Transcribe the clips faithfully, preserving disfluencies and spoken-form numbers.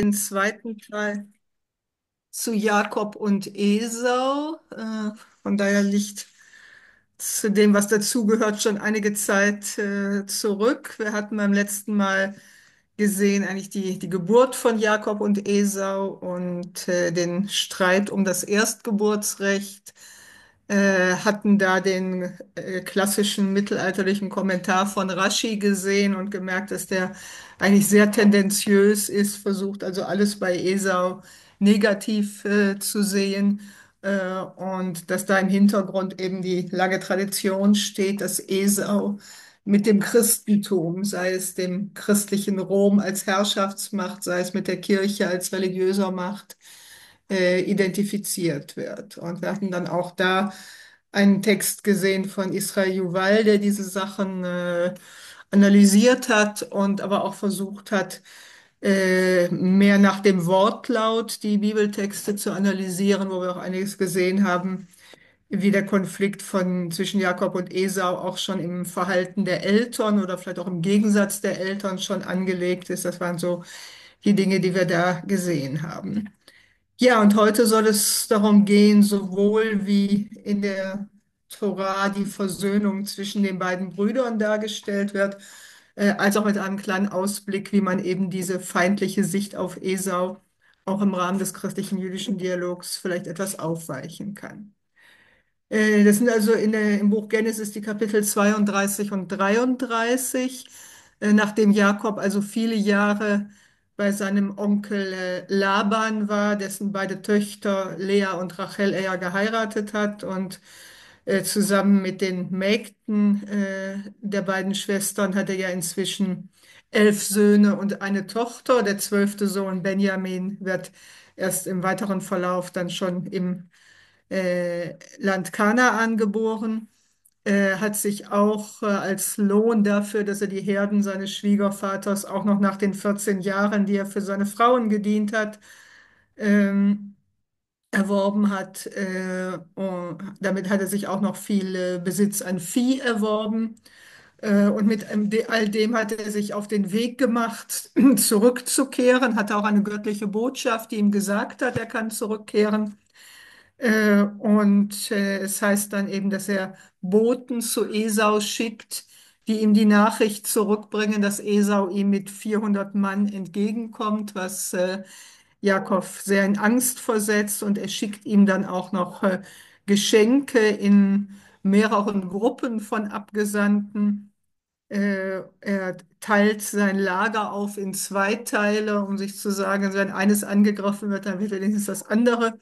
den zweiten Teil zu Jakob und Esau. Äh, von daher liegt zu dem, was dazugehört, schon einige Zeit äh, zurück. Wir hatten beim letzten Mal gesehen eigentlich die, die Geburt von Jakob und Esau und äh, den Streit um das Erstgeburtsrecht, äh, hatten da den äh, klassischen mittelalterlichen Kommentar von Raschi gesehen und gemerkt, dass der eigentlich sehr tendenziös ist, versucht also alles bei Esau negativ äh, zu sehen, äh, und dass da im Hintergrund eben die lange Tradition steht, dass Esau mit dem Christentum, sei es dem christlichen Rom als Herrschaftsmacht, sei es mit der Kirche als religiöser Macht, äh, identifiziert wird. Und wir hatten dann auch da einen Text gesehen von Israel Yuval, der diese Sachen äh, analysiert hat und aber auch versucht hat, äh, mehr nach dem Wortlaut die Bibeltexte zu analysieren, wo wir auch einiges gesehen haben, wie der Konflikt von zwischen Jakob und Esau auch schon im Verhalten der Eltern oder vielleicht auch im Gegensatz der Eltern schon angelegt ist. Das waren so die Dinge, die wir da gesehen haben. Ja, und heute soll es darum gehen, sowohl wie in der Tora die Versöhnung zwischen den beiden Brüdern dargestellt wird, äh, als auch mit einem kleinen Ausblick, wie man eben diese feindliche Sicht auf Esau auch im Rahmen des christlichen-jüdischen Dialogs vielleicht etwas aufweichen kann. Äh, Das sind also in der, im Buch Genesis die Kapitel zweiunddreißig und dreiunddreißig, äh, nachdem Jakob also viele Jahre bei seinem Onkel äh, Laban war, dessen beide Töchter Lea und Rachel er ja geheiratet hat und äh, zusammen mit den Mägden äh, der beiden Schwestern hat er ja inzwischen elf Söhne und eine Tochter. Der zwölfte Sohn Benjamin wird erst im weiteren Verlauf dann schon im äh, Land Kanaan geboren, äh, hat sich auch äh, als Lohn dafür, dass er die Herden seines Schwiegervaters auch noch nach den vierzehn Jahren, die er für seine Frauen gedient hat, ähm, erworben hat. Äh, und damit hat er sich auch noch viel äh, Besitz an Vieh erworben. Äh, Und mit ähm, de- all dem hat er sich auf den Weg gemacht, zurückzukehren, hatte auch eine göttliche Botschaft, die ihm gesagt hat, er kann zurückkehren. Äh, und äh, es heißt dann eben, dass er Boten zu Esau schickt, die ihm die Nachricht zurückbringen, dass Esau ihm mit vierhundert Mann entgegenkommt, was äh, Jakob sehr in Angst versetzt. Und er schickt ihm dann auch noch äh, Geschenke in mehreren Gruppen von Abgesandten. Äh, er teilt sein Lager auf in zwei Teile, um sich zu sagen, wenn eines angegriffen wird, dann wird wenigstens das andere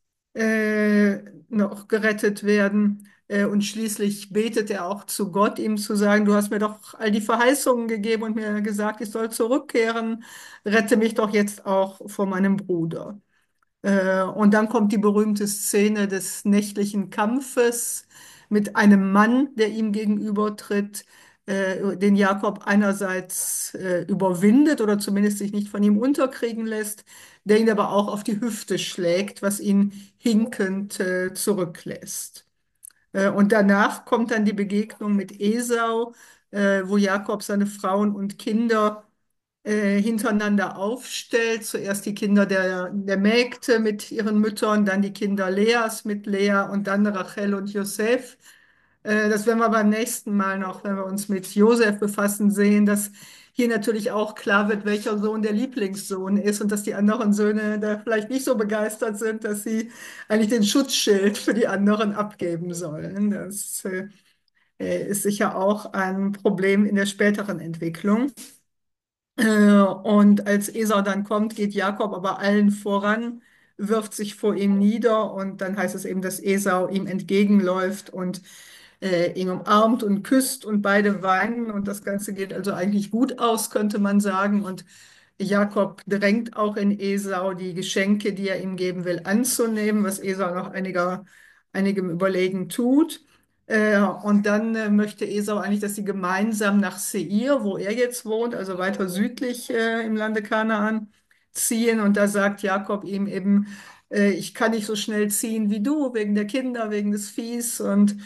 äh, noch gerettet werden. Äh, und schließlich betet er auch zu Gott, ihm zu sagen, du hast mir doch all die Verheißungen gegeben und mir gesagt, ich soll zurückkehren. Rette mich doch jetzt auch vor meinem Bruder. Äh, und dann kommt die berühmte Szene des nächtlichen Kampfes mit einem Mann, der ihm gegenübertritt, äh, den Jakob einerseits äh, überwindet oder zumindest sich nicht von ihm unterkriegen lässt, der ihn aber auch auf die Hüfte schlägt, was ihn hinkend äh, zurücklässt. Äh, Und danach kommt dann die Begegnung mit Esau, äh, wo Jakob seine Frauen und Kinder äh, hintereinander aufstellt. Zuerst die Kinder der, der Mägde mit ihren Müttern, dann die Kinder Leas mit Lea und dann Rachel und Josef. Äh, das werden wir beim nächsten Mal noch, wenn wir uns mit Josef befassen, sehen, dass hier natürlich auch klar wird, welcher Sohn der Lieblingssohn ist und dass die anderen Söhne da vielleicht nicht so begeistert sind, dass sie eigentlich den Schutzschild für die anderen abgeben sollen. Das äh, ist sicher auch ein Problem in der späteren Entwicklung. Äh, Und als Esau dann kommt, geht Jakob aber allen voran, wirft sich vor ihm nieder und dann heißt es eben, dass Esau ihm entgegenläuft und äh, ihn umarmt und küsst und beide weinen und das Ganze geht also eigentlich gut aus, könnte man sagen. Und Jakob drängt auch in Esau, die Geschenke, die er ihm geben will, anzunehmen, was Esau nach einiger, einigem Überlegen tut. Äh, und dann äh, möchte Esau eigentlich, dass sie gemeinsam nach Seir, wo er jetzt wohnt, also weiter südlich äh, im Lande Kanaan, ziehen. Und da sagt Jakob ihm eben, äh, ich kann nicht so schnell ziehen wie du, wegen der Kinder, wegen des Viehs. Und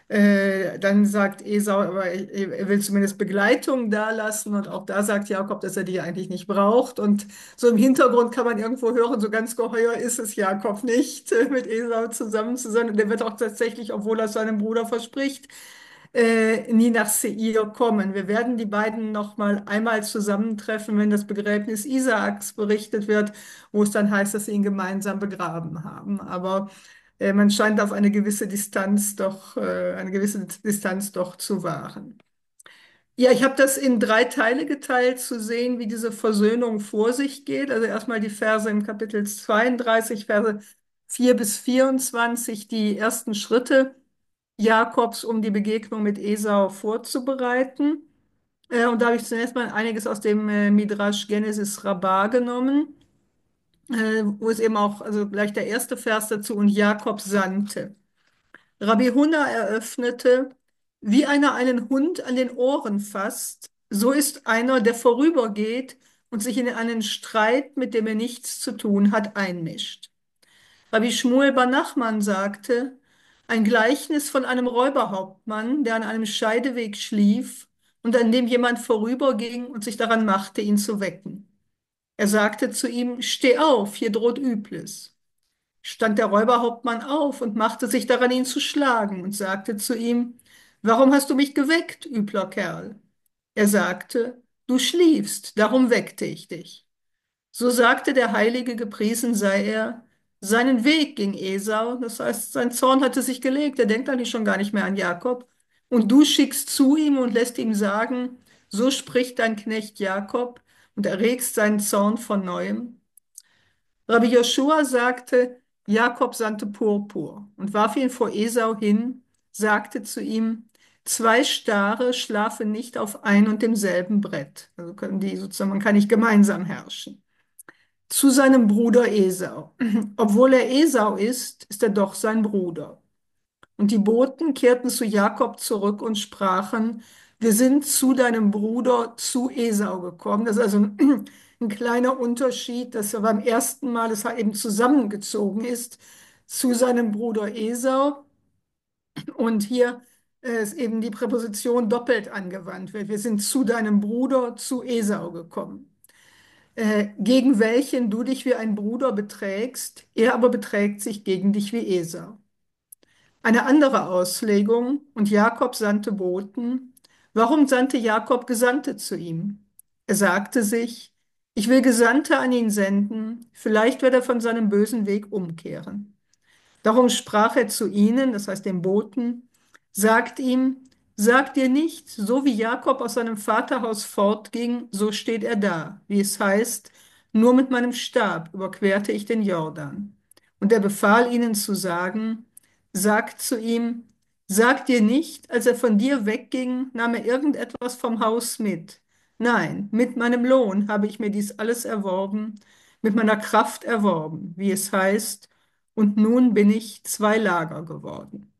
Äh, dann sagt Esau, aber er er will zumindest Begleitung da lassen. Und auch da sagt Jakob, dass er die eigentlich nicht braucht. Und so im Hintergrund kann man irgendwo hören, so ganz geheuer ist es Jakob nicht, äh, mit Esau zusammen zu sein. Und er wird auch tatsächlich, obwohl er es seinem Bruder verspricht, äh, nie nach Seir kommen. Wir werden die beiden noch mal einmal zusammentreffen, wenn das Begräbnis Isaaks berichtet wird, wo es dann heißt, dass sie ihn gemeinsam begraben haben. Aber äh, man scheint auf eine gewisse Distanz doch, äh, eine gewisse Distanz doch zu wahren. Ja, ich habe das in drei Teile geteilt, zu sehen, wie diese Versöhnung vor sich geht. Also erstmal die Verse im Kapitel zweiunddreißig, Verse vier bis vierundzwanzig, die ersten Schritte Jakobs, um die Begegnung mit Esau vorzubereiten. Äh, und da habe ich zunächst mal einiges aus dem äh, Midrash Genesis Rabbah genommen, äh, wo es eben auch, also gleich der erste Vers dazu, und Jakob sandte. Rabbi Huna eröffnete, wie einer einen Hund an den Ohren fasst, so ist einer, der vorübergeht und sich in einen Streit, mit dem er nichts zu tun hat, einmischt. Rabbi Shmuel bar Nachman sagte, ein Gleichnis von einem Räuberhauptmann, der an einem Scheideweg schlief und an dem jemand vorüberging und sich daran machte, ihn zu wecken. Er sagte zu ihm, steh auf, hier droht Übles. Stand der Räuberhauptmann auf und machte sich daran, ihn zu schlagen und sagte zu ihm, warum hast du mich geweckt, übler Kerl? Er sagte, du schliefst, darum weckte ich dich. So sagte der Heilige, gepriesen sei er, seinen Weg ging Esau, das heißt, sein Zorn hatte sich gelegt, er denkt eigentlich schon gar nicht mehr an Jakob. Und du schickst zu ihm und lässt ihm sagen, so spricht dein Knecht Jakob und erregst seinen Zorn von neuem. Rabbi Joshua sagte, Jakob sandte Purpur und warf ihn vor Esau hin, sagte zu ihm, zwei Stare schlafen nicht auf ein und demselben Brett. Also können die sozusagen, man kann nicht gemeinsam herrschen. Zu seinem Bruder Esau. Obwohl er Esau ist, ist er doch sein Bruder. Und die Boten kehrten zu Jakob zurück und sprachen, wir sind zu deinem Bruder, zu Esau gekommen. Das ist also ein, ein kleiner Unterschied, dass er beim ersten Mal es eben zusammengezogen ist zu seinem Bruder Esau. Und hier äh, ist eben die Präposition doppelt angewandt wird. Wir sind zu deinem Bruder, zu Esau gekommen, äh, gegen welchen du dich wie ein Bruder beträgst, er aber beträgt sich gegen dich wie Esau. Eine andere Auslegung, und Jakob sandte Boten. Warum sandte Jakob Gesandte zu ihm? Er sagte sich, ich will Gesandte an ihn senden, vielleicht wird er von seinem bösen Weg umkehren. Darum sprach er zu ihnen, das heißt dem Boten, sagt ihm, sagt ihr nicht, so wie Jakob aus seinem Vaterhaus fortging, so steht er da, wie es heißt, nur mit meinem Stab überquerte ich den Jordan. Und er befahl ihnen zu sagen, sagt zu ihm, sagt ihr nicht, als er von dir wegging, nahm er irgendetwas vom Haus mit. Nein, mit meinem Lohn habe ich mir dies alles erworben, mit meiner Kraft erworben, wie es heißt, und nun bin ich zwei Lager geworden.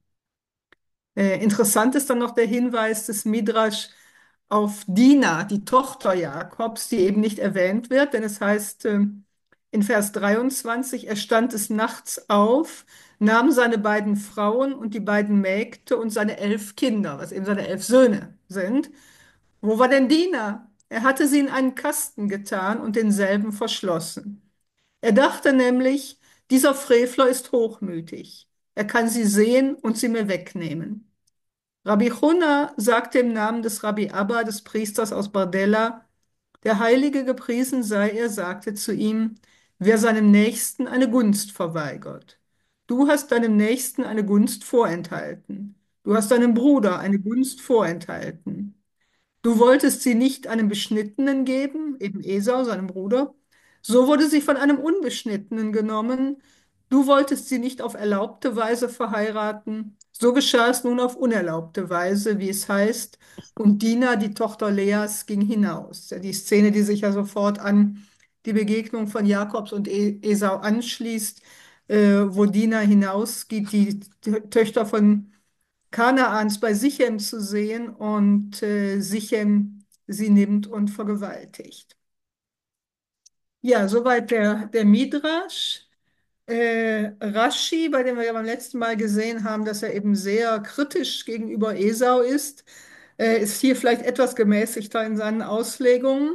Äh, interessant ist dann noch der Hinweis des Midrasch auf Dina, die Tochter Jakobs, die eben nicht erwähnt wird, denn es heißt äh, in Vers dreiundzwanzig, er stand des Nachts auf, nahm seine beiden Frauen und die beiden Mägde und seine elf Kinder, was eben seine elf Söhne sind. Wo war denn Dina? Er hatte sie in einen Kasten getan und denselben verschlossen. Er dachte nämlich, dieser Frevler ist hochmütig. Er kann sie sehen und sie mir wegnehmen. Rabbi Chuna sagte im Namen des Rabbi Abba, des Priesters aus Bardella, der Heilige gepriesen sei er, sagte zu ihm, wer seinem Nächsten eine Gunst verweigert. Du hast deinem Nächsten eine Gunst vorenthalten. Du hast deinem Bruder eine Gunst vorenthalten. Du wolltest sie nicht einem Beschnittenen geben, eben Esau, seinem Bruder. So wurde sie von einem Unbeschnittenen genommen. Du wolltest sie nicht auf erlaubte Weise verheiraten. So geschah es nun auf unerlaubte Weise, wie es heißt. Und Dina, die Tochter Leas, ging hinaus. Ja, die Szene, die sich ja sofort an die Begegnung von Jakobs und E- Esau anschließt, äh, wo Dina hinausgeht, die Töchter von Kanaans bei Sichem zu sehen und äh, Sichem sie nimmt und vergewaltigt. Ja, soweit der, der Midrasch. Äh, Rashi, bei dem wir ja beim letzten Mal gesehen haben, dass er eben sehr kritisch gegenüber Esau ist, äh, ist hier vielleicht etwas gemäßigter in seinen Auslegungen.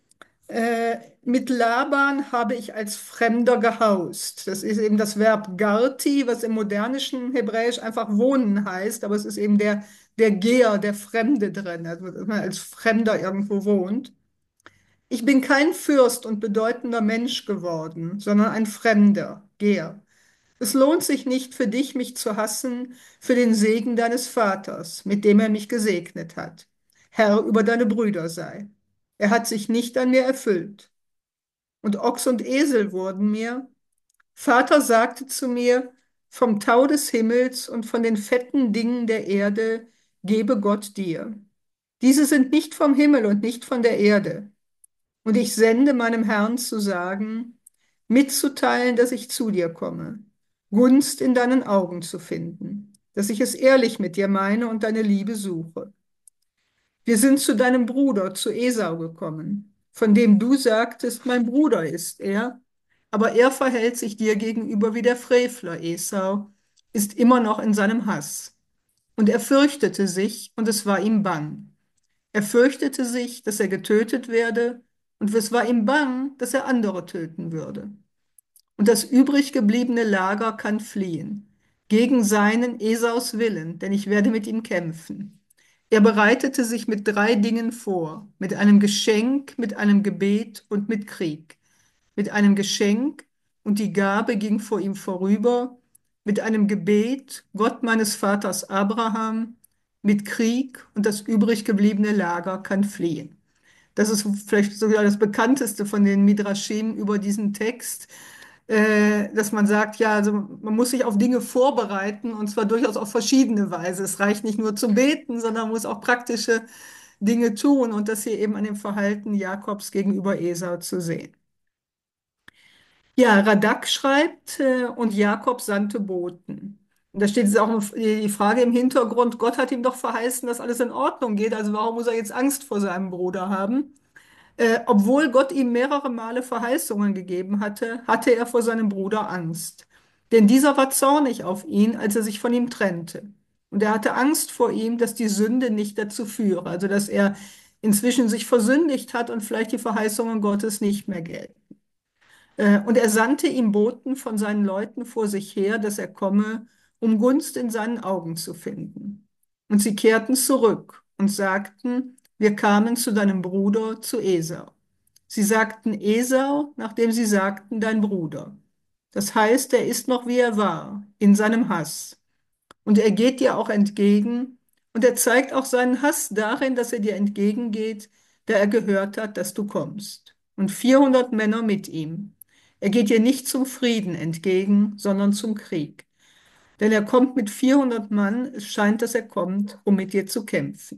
Äh, mit Laban habe ich als Fremder gehaust. Das ist eben das Verb Garti, was im modernischen Hebräisch einfach wohnen heißt, aber es ist eben der, der Geher, der Fremde drin, also dass man als Fremder irgendwo wohnt. Ich bin kein Fürst und bedeutender Mensch geworden, sondern ein Fremder, Geher. Es lohnt sich nicht für dich, mich zu hassen, für den Segen deines Vaters, mit dem er mich gesegnet hat. Herr über deine Brüder sei. Er hat sich nicht an mir erfüllt. Und Ochs und Esel wurden mir. Vater sagte zu mir, vom Tau des Himmels und von den fetten Dingen der Erde gebe Gott dir. Diese sind nicht vom Himmel und nicht von der Erde. Und ich sende meinem Herrn zu sagen, mitzuteilen, dass ich zu dir komme, Gunst in deinen Augen zu finden, dass ich es ehrlich mit dir meine und deine Liebe suche. Wir sind zu deinem Bruder, zu Esau gekommen, von dem du sagtest, mein Bruder ist er, aber er verhält sich dir gegenüber wie der Frevler Esau, ist immer noch in seinem Hass. Und er fürchtete sich, und es war ihm bang. Er fürchtete sich, dass er getötet werde, und es war ihm bang, dass er andere töten würde. Und das übrig gebliebene Lager kann fliehen, gegen seinen Esaus Willen, denn ich werde mit ihm kämpfen. Er bereitete sich mit drei Dingen vor, mit einem Geschenk, mit einem Gebet und mit Krieg. Mit einem Geschenk, und die Gabe ging vor ihm vorüber, mit einem Gebet, Gott meines Vaters Abraham, mit Krieg, und das übrig gebliebene Lager kann fliehen. Das ist vielleicht sogar das bekannteste von den Midrashim über diesen Text, äh, dass man sagt, ja, also man muss sich auf Dinge vorbereiten und zwar durchaus auf verschiedene Weise. Es reicht nicht nur zum Beten, sondern man muss auch praktische Dinge tun und das hier eben an dem Verhalten Jakobs gegenüber Esau zu sehen. Ja, Radak schreibt, äh, und Jakob sandte Boten. Und da steht jetzt auch die Frage im Hintergrund, Gott hat ihm doch verheißen, dass alles in Ordnung geht, also warum muss er jetzt Angst vor seinem Bruder haben? Äh, obwohl Gott ihm mehrere Male Verheißungen gegeben hatte, hatte er vor seinem Bruder Angst. Denn dieser war zornig auf ihn, als er sich von ihm trennte. Und er hatte Angst vor ihm, dass die Sünde nicht dazu führe, also dass er inzwischen sich versündigt hat und vielleicht die Verheißungen Gottes nicht mehr gelten. Äh, Und er sandte ihm Boten von seinen Leuten vor sich her, dass er komme, um Gunst in seinen Augen zu finden. Und sie kehrten zurück und sagten, wir kamen zu deinem Bruder, zu Esau. Sie sagten Esau, nachdem sie sagten dein Bruder. Das heißt, er ist noch wie er war, in seinem Hass. Und er geht dir auch entgegen, und er zeigt auch seinen Hass darin, dass er dir entgegengeht, da er gehört hat, dass du kommst. Und vierhundert Männer mit ihm. Er geht dir nicht zum Frieden entgegen, sondern zum Krieg. Denn er kommt mit vierhundert Mann, es scheint, dass er kommt, um mit dir zu kämpfen.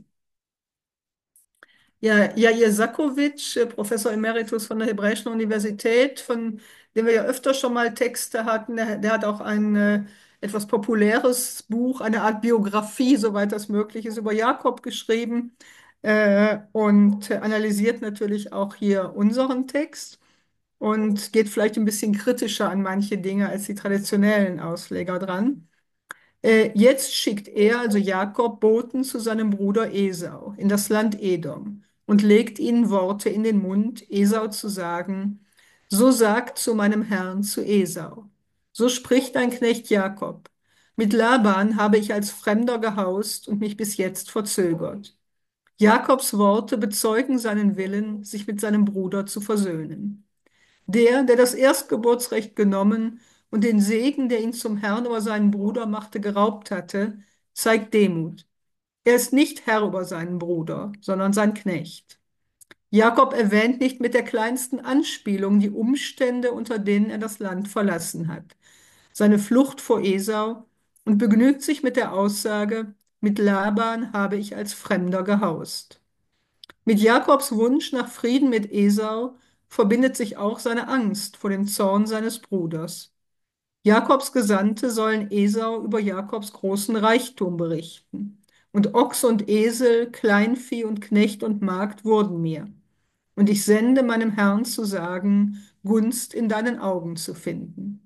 Ja, Jair Sakovic, äh, Professor Emeritus von der Hebräischen Universität, von dem wir ja öfter schon mal Texte hatten, der, der hat auch ein äh, etwas populäres Buch, eine Art Biografie, soweit das möglich ist, über Jakob geschrieben äh, und analysiert natürlich auch hier unseren Text und geht vielleicht ein bisschen kritischer an manche Dinge als die traditionellen Ausleger dran. Äh, jetzt schickt er, also Jakob, Boten zu seinem Bruder Esau in das Land Edom und legt ihnen Worte in den Mund, Esau zu sagen, so sagt zu meinem Herrn, zu Esau, so spricht dein Knecht Jakob. Mit Laban habe ich als Fremder gehaust und mich bis jetzt verzögert. Jakobs Worte bezeugen seinen Willen, sich mit seinem Bruder zu versöhnen. Der, der das Erstgeburtsrecht genommen und den Segen, der ihn zum Herrn über seinen Bruder machte, geraubt hatte, zeigt Demut. Er ist nicht Herr über seinen Bruder, sondern sein Knecht. Jakob erwähnt nicht mit der kleinsten Anspielung die Umstände, unter denen er das Land verlassen hat, seine Flucht vor Esau, und begnügt sich mit der Aussage, mit Laban habe ich als Fremder gehaust. Mit Jakobs Wunsch nach Frieden mit Esau verbindet sich auch seine Angst vor dem Zorn seines Bruders. Jakobs Gesandte sollen Esau über Jakobs großen Reichtum berichten. Und Ochs und Esel, Kleinvieh und Knecht und Magd wurden mir. Und ich sende meinem Herrn zu sagen, Gunst in deinen Augen zu finden.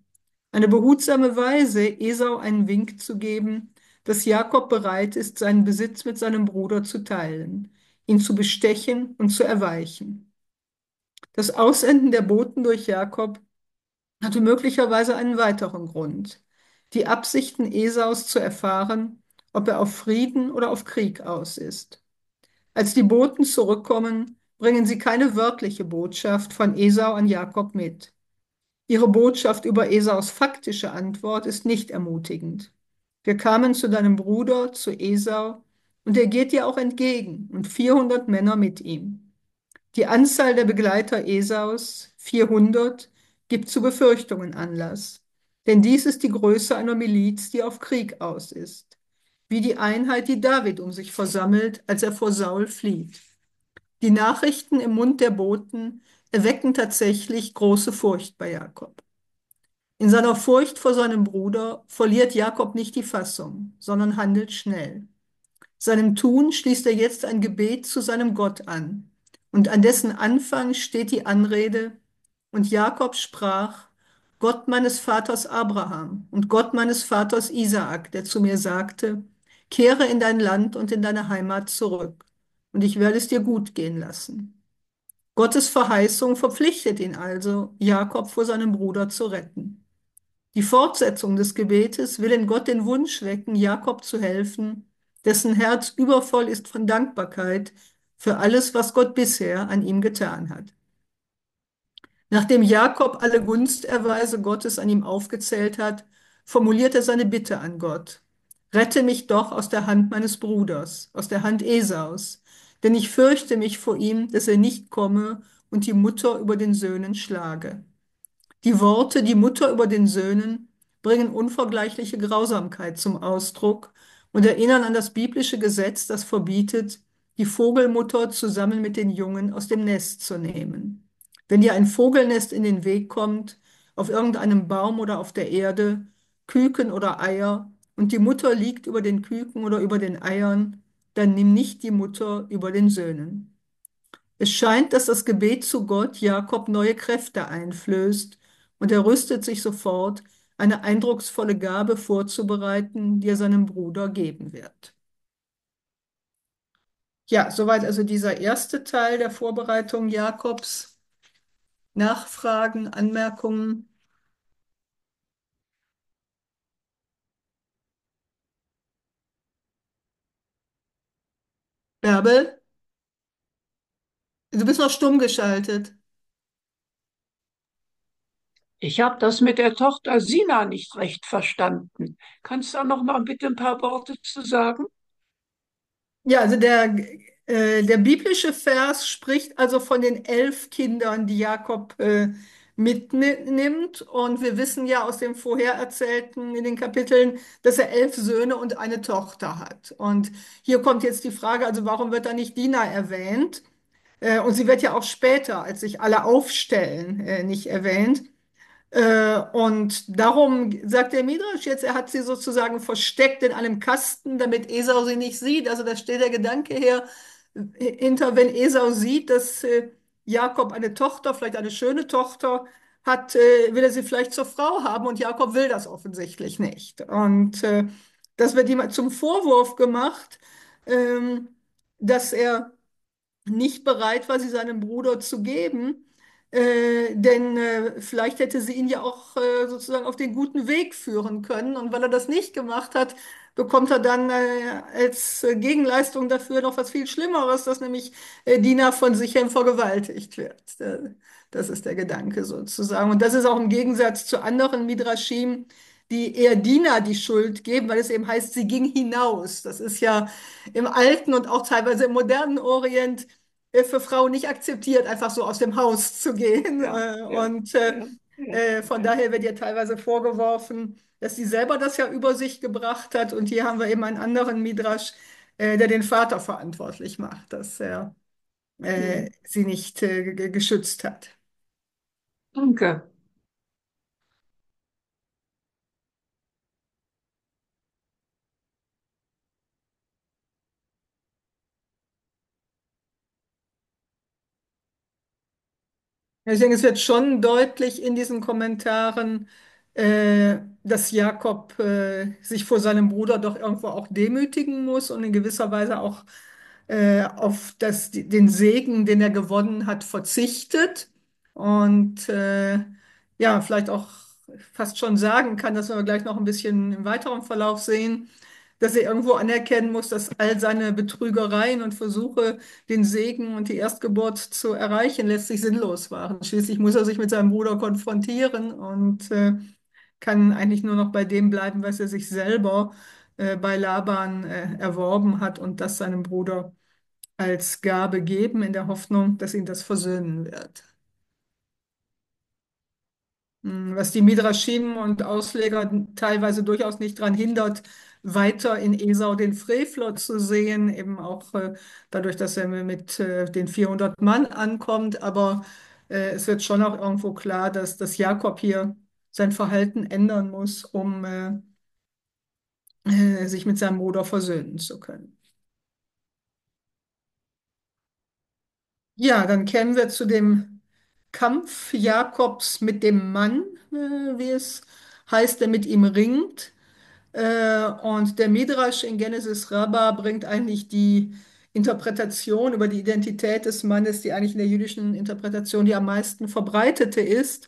Eine behutsame Weise, Esau einen Wink zu geben, dass Jakob bereit ist, seinen Besitz mit seinem Bruder zu teilen, ihn zu bestechen und zu erweichen. Das Aussenden der Boten durch Jakob hatte möglicherweise einen weiteren Grund: die Absichten Esaus zu erfahren, ob er auf Frieden oder auf Krieg aus ist. Als die Boten zurückkommen, bringen sie keine wörtliche Botschaft von Esau an Jakob mit. Ihre Botschaft über Esaus faktische Antwort ist nicht ermutigend. Wir kamen zu deinem Bruder, zu Esau, und er geht dir auch entgegen, und vierhundert Männer mit ihm. Die Anzahl der Begleiter Esaus, vierhundert, gibt zu Befürchtungen Anlass. Denn dies ist die Größe einer Miliz, die auf Krieg aus ist. Wie die Einheit, die David um sich versammelt, als er vor Saul flieht. Die Nachrichten im Mund der Boten erwecken tatsächlich große Furcht bei Jakob. In seiner Furcht vor seinem Bruder verliert Jakob nicht die Fassung, sondern handelt schnell. Seinem Tun schließt er jetzt ein Gebet zu seinem Gott an. Und an dessen Anfang steht die Anrede: Und Jakob sprach: Gott meines Vaters Abraham und Gott meines Vaters Isaak, der zu mir sagte: Kehre in dein Land und in deine Heimat zurück, und ich werde es dir gut gehen lassen. Gottes Verheißung verpflichtet ihn also, Jakob vor seinem Bruder zu retten. Die Fortsetzung des Gebetes will in Gott den Wunsch wecken, Jakob zu helfen, dessen Herz übervoll ist von Dankbarkeit für alles, was Gott bisher an ihm getan hat. Nachdem Jakob alle Gunsterweise Gottes an ihm aufgezählt hat, formuliert er seine Bitte an Gott: Rette mich doch aus der Hand meines Bruders, aus der Hand Esaus, denn ich fürchte mich vor ihm, dass er nicht komme und die Mutter über den Söhnen schlage. Die Worte „die Mutter über den Söhnen“ bringen unvergleichliche Grausamkeit zum Ausdruck und erinnern an das biblische Gesetz, das verbietet, die Vogelmutter zusammen mit den Jungen aus dem Nest zu nehmen. Wenn dir ein Vogelnest in den Weg kommt, auf irgendeinem Baum oder auf der Erde, Küken oder Eier, und die Mutter liegt über den Küken oder über den Eiern, dann nimm nicht die Mutter über den Söhnen. Es scheint, dass das Gebet zu Gott Jakob neue Kräfte einflößt, und er rüstet sich sofort, eine eindrucksvolle Gabe vorzubereiten, die er seinem Bruder geben wird. Ja, soweit also dieser erste Teil der Vorbereitung Jakobs. Nachfragen, Anmerkungen? Bärbel, du bist noch stumm geschaltet. Ich habe das mit der Tochter Sina nicht recht verstanden. Kannst du da noch mal bitte ein paar Worte zu sagen? Ja, also der, äh, der biblische Vers spricht also von den elf Kindern, die Jakob äh, mitnimmt. Und wir wissen ja aus dem vorher erzählten in den Kapiteln, dass er elf Söhne und eine Tochter hat. Und hier kommt jetzt die Frage, also warum wird da nicht Dina erwähnt? Äh, und sie wird ja auch später, als sich alle aufstellen, äh, nicht erwähnt. Äh, und darum sagt der Midrasch jetzt, er hat sie sozusagen versteckt in einem Kasten, damit Esau sie nicht sieht. Also da steht der Gedanke her, äh, hinter, wenn Esau sieht, dass äh, Jakob eine Tochter, vielleicht eine schöne Tochter hat, äh, will er sie vielleicht zur Frau haben, und Jakob will das offensichtlich nicht. Und äh, das wird ihm zum Vorwurf gemacht, ähm, dass er nicht bereit war, sie seinem Bruder zu geben, äh, denn äh, vielleicht hätte sie ihn ja auch äh, sozusagen auf den guten Weg führen können. Und weil er das nicht gemacht hat, bekommt er dann äh, als äh, Gegenleistung dafür noch was viel Schlimmeres, dass nämlich äh, Dina von Sichem vergewaltigt wird. Äh, Das ist der Gedanke sozusagen. Und das ist auch im Gegensatz zu anderen Midrashim, die eher Dina die Schuld geben, weil es eben heißt, sie ging hinaus. Das ist ja im alten und auch teilweise im modernen Orient äh, für Frauen nicht akzeptiert, einfach so aus dem Haus zu gehen. Ja, Äh, ja, Und äh, ja, ja, äh, von ja. daher wird ihr teilweise vorgeworfen, dass sie selber das ja über sich gebracht hat. Und hier haben wir eben einen anderen Midrasch, äh, der den Vater verantwortlich macht, dass er äh, Hm. sie nicht äh, ge- geschützt hat. Danke. Ja, ich denke, es wird schon deutlich in diesen Kommentaren, äh, dass Jakob äh, sich vor seinem Bruder doch irgendwo auch demütigen muss und in gewisser Weise auch äh, auf das, den Segen, den er gewonnen hat, verzichtet. Und äh, ja, vielleicht auch fast schon sagen kann, dass wir gleich noch ein bisschen im weiteren Verlauf sehen, dass er irgendwo anerkennen muss, dass all seine Betrügereien und Versuche, den Segen und die Erstgeburt zu erreichen, letztlich sinnlos waren. Schließlich muss er sich mit seinem Bruder konfrontieren und äh, kann eigentlich nur noch bei dem bleiben, was er sich selber äh, bei Laban äh, erworben hat und das seinem Bruder als Gabe geben, in der Hoffnung, dass ihn das versöhnen wird. Hm, Was die Midrashim und Ausleger teilweise durchaus nicht daran hindert, weiter in Esau den Frevler zu sehen, eben auch äh, dadurch, dass er mit äh, den vierhundert Mann ankommt. Aber äh, es wird schon auch irgendwo klar, dass, dass Jakob hier sein Verhalten ändern muss, um äh, äh, sich mit seinem Bruder versöhnen zu können. Ja, dann kämen wir zu dem Kampf Jakobs mit dem Mann, äh, wie es heißt, der mit ihm ringt. Äh, und der Midrash in Genesis Rabbah bringt eigentlich die Interpretation über die Identität des Mannes, die eigentlich in der jüdischen Interpretation die am meisten verbreitete ist.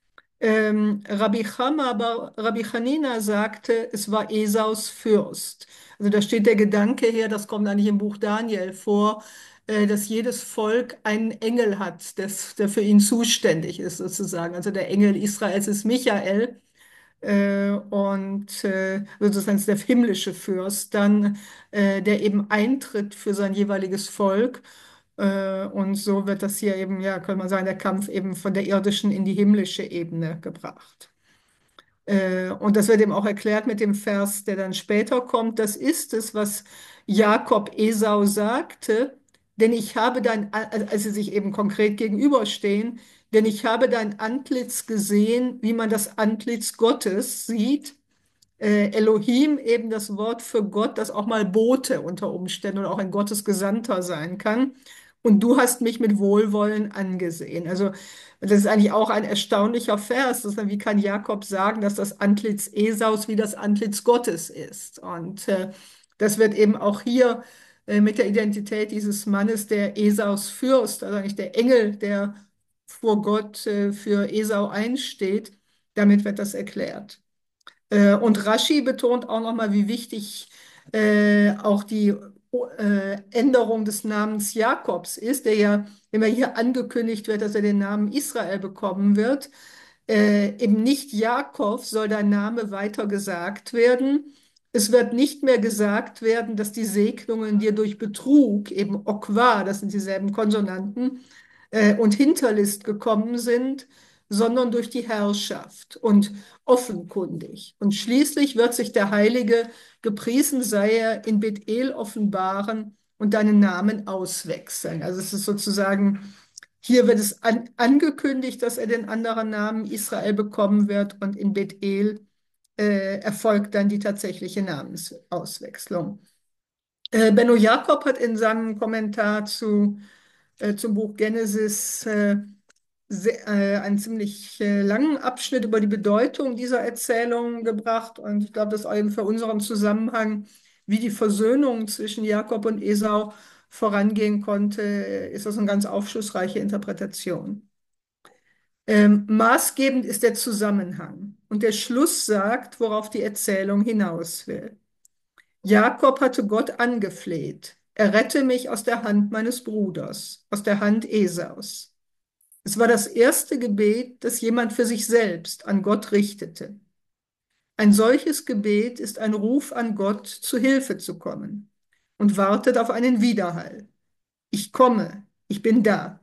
Ähm, Rabbi Chama, aber Rabbi Hanina sagte, es war Esaus Fürst. Also da steht der Gedanke her, das kommt eigentlich im Buch Daniel vor, äh, dass jedes Volk einen Engel hat, des, der für ihn zuständig ist, sozusagen. Also der Engel Israels ist Michael äh, und äh, sozusagen der himmlische Fürst, dann äh, der eben eintritt für sein jeweiliges Volk. Äh, und so wird das hier eben, ja, kann man sagen, der Kampf eben von der irdischen in die himmlische Ebene gebracht. Äh, und das wird eben auch erklärt mit dem Vers, der dann später kommt. Das ist es, was Jakob Esau sagte, denn ich habe dein, also als sie sich eben konkret gegenüberstehen, denn ich habe dein Antlitz gesehen, wie man das Antlitz Gottes sieht. Äh, Elohim eben das Wort für Gott, das auch mal Bote unter Umständen oder auch ein Gottes Gesandter sein kann. Und du hast mich mit Wohlwollen angesehen. Also das ist eigentlich auch ein erstaunlicher Vers. Das ist, wie kann Jakob sagen, dass das Antlitz Esaus wie das Antlitz Gottes ist? Und äh, das wird eben auch hier äh, mit der Identität dieses Mannes, der Esaus Fürst, also eigentlich der Engel, der vor Gott äh, für Esau einsteht, damit wird das erklärt. Äh, und Rashi betont auch nochmal, wie wichtig äh, auch die äh, Änderung des Namens Jakobs ist, der ja, wenn er hier angekündigt wird, dass er den Namen Israel bekommen wird, äh, eben nicht Jakob soll dein Name weiter gesagt werden. Es wird nicht mehr gesagt werden, dass die Segnungen dir durch Betrug, eben Okwa, das sind dieselben Konsonanten, äh, und Hinterlist gekommen sind, sondern durch die Herrschaft und offenkundig. Und schließlich wird sich der Heilige, gepriesen sei er, in Bethel offenbaren und deinen Namen auswechseln. Also es ist sozusagen, hier wird es an, angekündigt, dass er den anderen Namen Israel bekommen wird und in Bethel äh, erfolgt dann die tatsächliche Namensauswechslung. Äh, Benno Jakob hat in seinem Kommentar zu, äh, zum Buch Genesis äh, sehr, äh, einen ziemlich äh, langen Abschnitt über die Bedeutung dieser Erzählung gebracht. Und ich glaube, dass eben für unseren Zusammenhang, wie die Versöhnung zwischen Jakob und Esau vorangehen konnte, ist das eine ganz aufschlussreiche Interpretation. Ähm, maßgebend ist der Zusammenhang. Und der Schluss sagt, worauf die Erzählung hinaus will. Jakob hatte Gott angefleht. Er rette mich aus der Hand meines Bruders, aus der Hand Esaus. Es war das erste Gebet, das jemand für sich selbst an Gott richtete. Ein solches Gebet ist ein Ruf an Gott, zu Hilfe zu kommen und wartet auf einen Widerhall. Ich komme, ich bin da.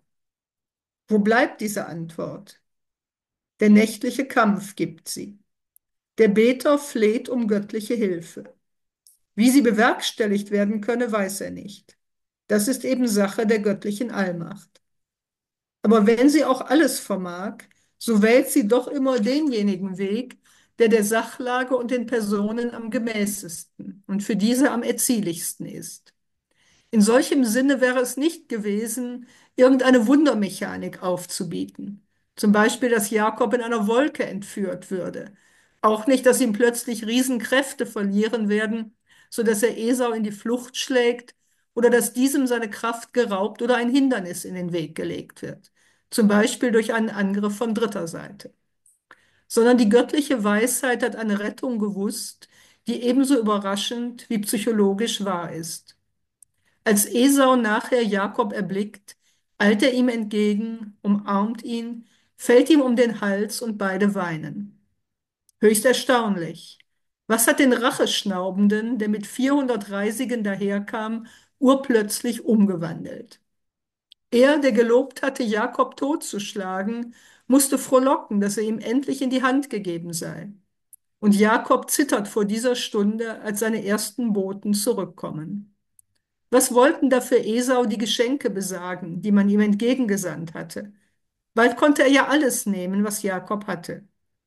Wo bleibt diese Antwort? Der nächtliche Kampf gibt sie. Der Beter fleht um göttliche Hilfe. Wie sie bewerkstelligt werden könne, weiß er nicht. Das ist eben Sache der göttlichen Allmacht. Aber wenn sie auch alles vermag, so wählt sie doch immer denjenigen Weg, der der Sachlage und den Personen am gemäßesten und für diese am erziehlichsten ist. In solchem Sinne wäre es nicht gewesen, irgendeine Wundermechanik aufzubieten, Zum Beispiel, dass Jakob in einer Wolke entführt würde. Auch nicht, dass ihm plötzlich Riesenkräfte verlieren werden, so dass er Esau in die Flucht schlägt oder dass diesem seine Kraft geraubt oder ein Hindernis in den Weg gelegt wird. Zum Beispiel durch einen Angriff von dritter Seite. Sondern die göttliche Weisheit hat eine Rettung gewusst, die ebenso überraschend wie psychologisch wahr ist. Als Esau nachher Jakob erblickt, eilt er ihm entgegen, umarmt ihn, fällt ihm um den Hals und beide weinen. Höchst erstaunlich. Was hat den Racheschnaubenden, der mit vierhundert Reisigen daherkam, urplötzlich umgewandelt? Er, der gelobt hatte, Jakob totzuschlagen, musste frohlocken, dass er ihm endlich in die Hand gegeben sei. Und Jakob zittert vor dieser Stunde, als seine ersten Boten zurückkommen. Was wollten da für Esau die Geschenke besagen, die man ihm entgegengesandt hatte? Bald konnte er ja alles nehmen, was Jakob hatte.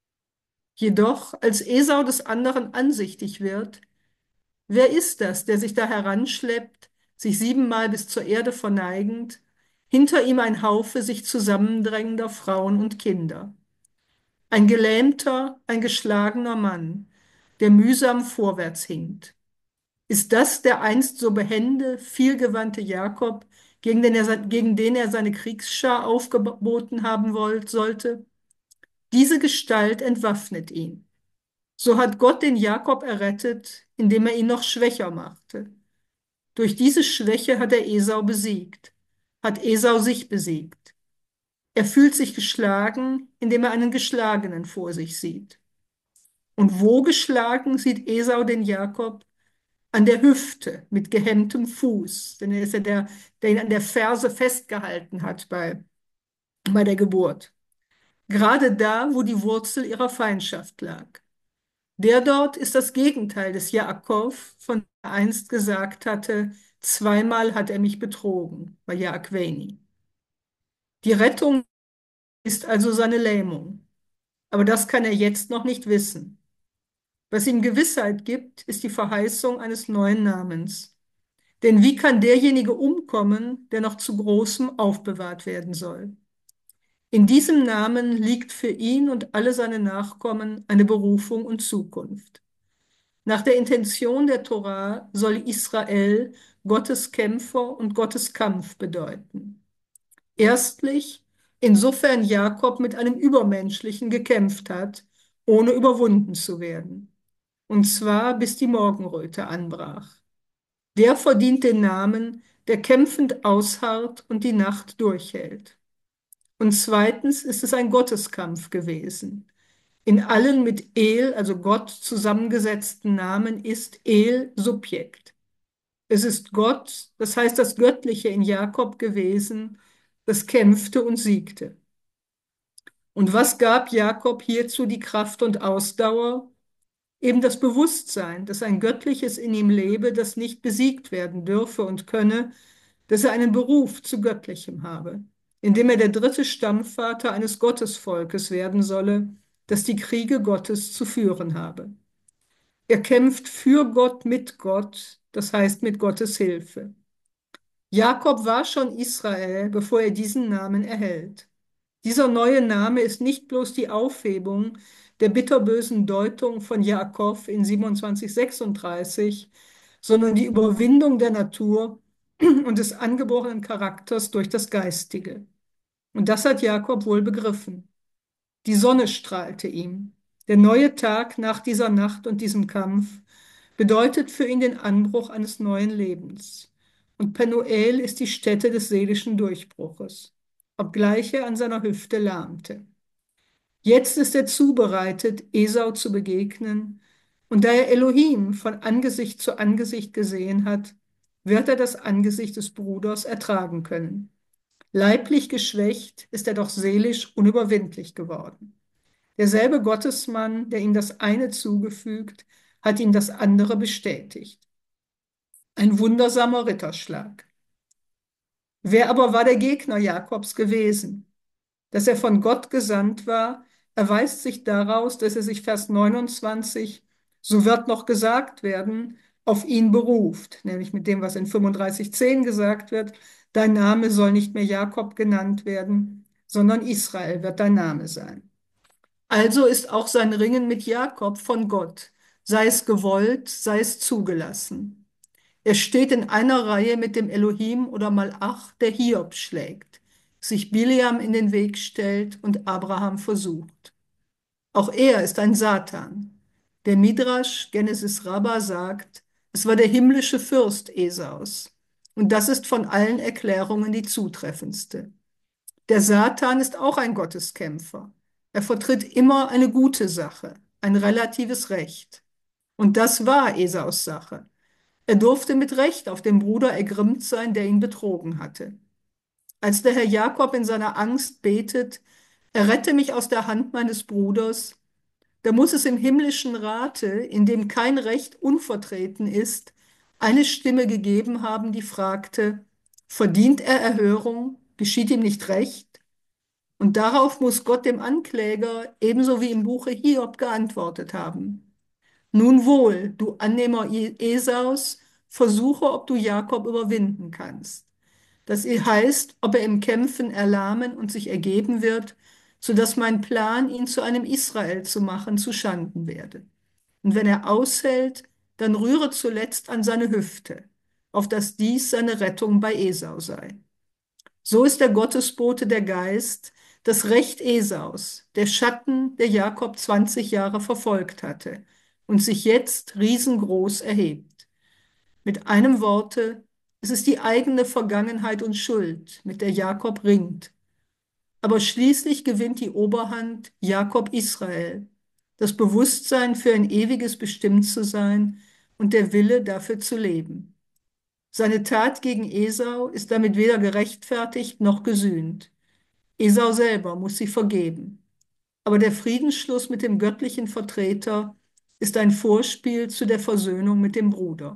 Jedoch, als Esau des anderen ansichtig wird, wer ist das, der sich da heranschleppt, sich siebenmal bis zur Erde verneigend, hinter ihm ein Haufe sich zusammendrängender Frauen und Kinder? Ein gelähmter, ein geschlagener Mann, der mühsam vorwärts hinkt. Ist das der einst so behende, vielgewandte Jakob, gegen den er, gegen den er seine Kriegsschar aufgeboten haben wollt, sollte? Diese Gestalt entwaffnet ihn. So hat Gott den Jakob errettet, indem er ihn noch schwächer machte. Durch diese Schwäche hat er Esau besiegt, hat Esau sich besiegt. Er fühlt sich geschlagen, indem er einen Geschlagenen vor sich sieht. Und wo geschlagen sieht Esau den Jakob? An der Hüfte mit gehemmtem Fuß, denn er ist ja der, der ihn an der Ferse festgehalten hat bei, bei der Geburt. Gerade da, wo die Wurzel ihrer Feindschaft lag. Der dort ist das Gegenteil des Jakob, von dem er einst gesagt hatte, zweimal hat er mich betrogen, bei Jaakveni. Die Rettung ist also seine Lähmung, aber das kann er jetzt noch nicht wissen. Was ihm Gewissheit gibt, ist die Verheißung eines neuen Namens. Denn wie kann derjenige umkommen, der noch zu Großem aufbewahrt werden soll? In diesem Namen liegt für ihn und alle seine Nachkommen eine Berufung und Zukunft. Nach der Intention der Torah soll Israel Gottes Kämpfer und Gottes Kampf bedeuten. Erstlich, insofern Jakob mit einem Übermenschlichen gekämpft hat, ohne überwunden zu werden. Und zwar bis die Morgenröte anbrach. Der verdient den Namen, der kämpfend ausharrt und die Nacht durchhält. Und zweitens ist es ein Gotteskampf gewesen. In allen mit El, also Gott, zusammengesetzten Namen ist El Subjekt. Es ist Gott, das heißt das Göttliche in Jakob gewesen, das kämpfte und siegte. Und was gab Jakob hierzu die Kraft und Ausdauer? Eben das Bewusstsein, dass ein Göttliches in ihm lebe, das nicht besiegt werden dürfe und könne, dass er einen Beruf zu Göttlichem habe, indem er der dritte Stammvater eines Gottesvolkes werden solle, das die Kriege Gottes zu führen habe. Er kämpft für Gott mit Gott, das heißt mit Gottes Hilfe. Jakob war schon Israel, bevor er diesen Namen erhält. Dieser neue Name ist nicht bloß die Aufhebung der bitterbösen Deutung von Jakob in siebenundzwanzig sechsunddreißig, sondern die Überwindung der Natur und des angeborenen Charakters durch das Geistige. Und das hat Jakob wohl begriffen. Die Sonne strahlte ihm. Der neue Tag nach dieser Nacht und diesem Kampf bedeutet für ihn den Anbruch eines neuen Lebens. Und Penuel ist die Stätte des seelischen Durchbruches, obgleich er an seiner Hüfte lahmte. Jetzt ist er zubereitet, Esau zu begegnen, und da er Elohim von Angesicht zu Angesicht gesehen hat, wird er das Angesicht des Bruders ertragen können. Leiblich geschwächt ist er doch seelisch unüberwindlich geworden. Derselbe Gottesmann, der ihm das eine zugefügt, hat ihm das andere bestätigt. Ein wundersamer Ritterschlag. Wer aber war der Gegner Jakobs gewesen? Dass er von Gott gesandt war, erweist sich daraus, dass er sich Vers neunundzwanzig, so wird noch gesagt werden, auf ihn beruft, nämlich mit dem, was in fünfunddreißig zehn gesagt wird, dein Name soll nicht mehr Jakob genannt werden, sondern Israel wird dein Name sein. Also ist auch sein Ringen mit Jakob von Gott, sei es gewollt, sei es zugelassen. Er steht in einer Reihe mit dem Elohim oder Malach, der Hiob schlägt, sich Bileam in den Weg stellt und Abraham versucht. Auch er ist ein Satan. Der Midrasch Genesis Rabbah sagt, es war der himmlische Fürst Esaus. Und das ist von allen Erklärungen die zutreffendste. Der Satan ist auch ein Gotteskämpfer. Er vertritt immer eine gute Sache, ein relatives Recht. Und das war Esaus Sache. Er durfte mit Recht auf den Bruder ergrimmt sein, der ihn betrogen hatte. Als der Herr Jakob in seiner Angst betet, errette mich aus der Hand meines Bruders, da muss es im himmlischen Rate, in dem kein Recht unvertreten ist, eine Stimme gegeben haben, die fragte, verdient er Erhörung, geschieht ihm nicht Recht? Und darauf muss Gott dem Ankläger ebenso wie im Buche Hiob geantwortet haben. Nun wohl, du Annehmer Esaus, versuche, ob du Jakob überwinden kannst. Das heißt, ob er im Kämpfen erlahmen und sich ergeben wird, so dass mein Plan, ihn zu einem Israel zu machen, zu Schanden werde. Und wenn er aushält, dann rühre zuletzt an seine Hüfte, auf dass dies seine Rettung bei Esau sei. So ist der Gottesbote der Geist, das Recht Esaus, der Schatten, der Jakob zwanzig Jahre verfolgt hatte und sich jetzt riesengroß erhebt. Mit einem Worte, es ist die eigene Vergangenheit und Schuld, mit der Jakob ringt. Aber schließlich gewinnt die Oberhand Jakob Israel, das Bewusstsein für ein ewiges bestimmt zu sein und der Wille dafür zu leben. Seine Tat gegen Esau ist damit weder gerechtfertigt noch gesühnt. Esau selber muss sie vergeben. Aber der Friedensschluss mit dem göttlichen Vertreter ist ein Vorspiel zu der Versöhnung mit dem Bruder.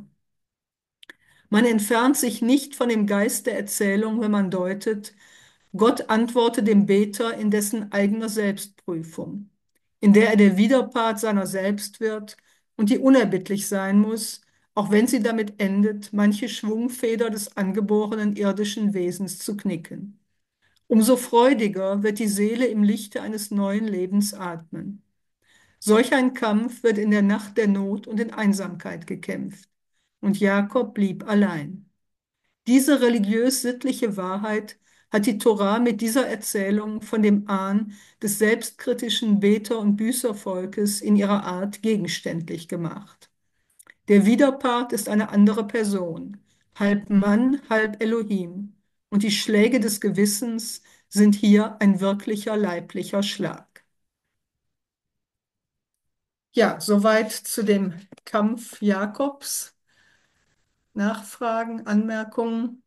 Man entfernt sich nicht von dem Geist der Erzählung, wenn man deutet, Gott antworte dem Beter in dessen eigener Selbstprüfung, in der er der Widerpart seiner selbst wird und die unerbittlich sein muss, auch wenn sie damit endet, manche Schwungfeder des angeborenen irdischen Wesens zu knicken. Umso freudiger wird die Seele im Lichte eines neuen Lebens atmen. Solch ein Kampf wird in der Nacht der Not und in Einsamkeit gekämpft. Und Jakob blieb allein. Diese religiös-sittliche Wahrheit hat die Torah mit dieser Erzählung von dem Ahn des selbstkritischen Beter- und Büßervolkes in ihrer Art gegenständlich gemacht. Der Widerpart ist eine andere Person, halb Mann, halb Elohim, und die Schläge des Gewissens sind hier ein wirklicher leiblicher Schlag. Ja, soweit zu dem Kampf Jakobs. Nachfragen, Anmerkungen?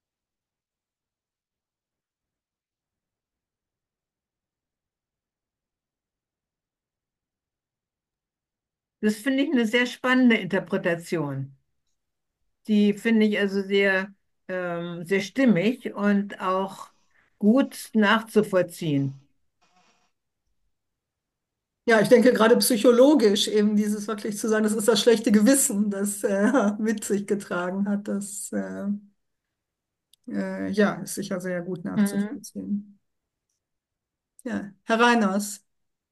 Das finde ich eine sehr spannende Interpretation. Die finde ich also sehr, ähm, sehr stimmig und auch gut nachzuvollziehen. Ja, ich denke gerade psychologisch eben dieses wirklich zu sagen, das ist das schlechte Gewissen, das er mit sich getragen hat, das äh, äh, ja, ist sicher sehr gut Mhm. nachzuvollziehen. Ja, Herr Reiners.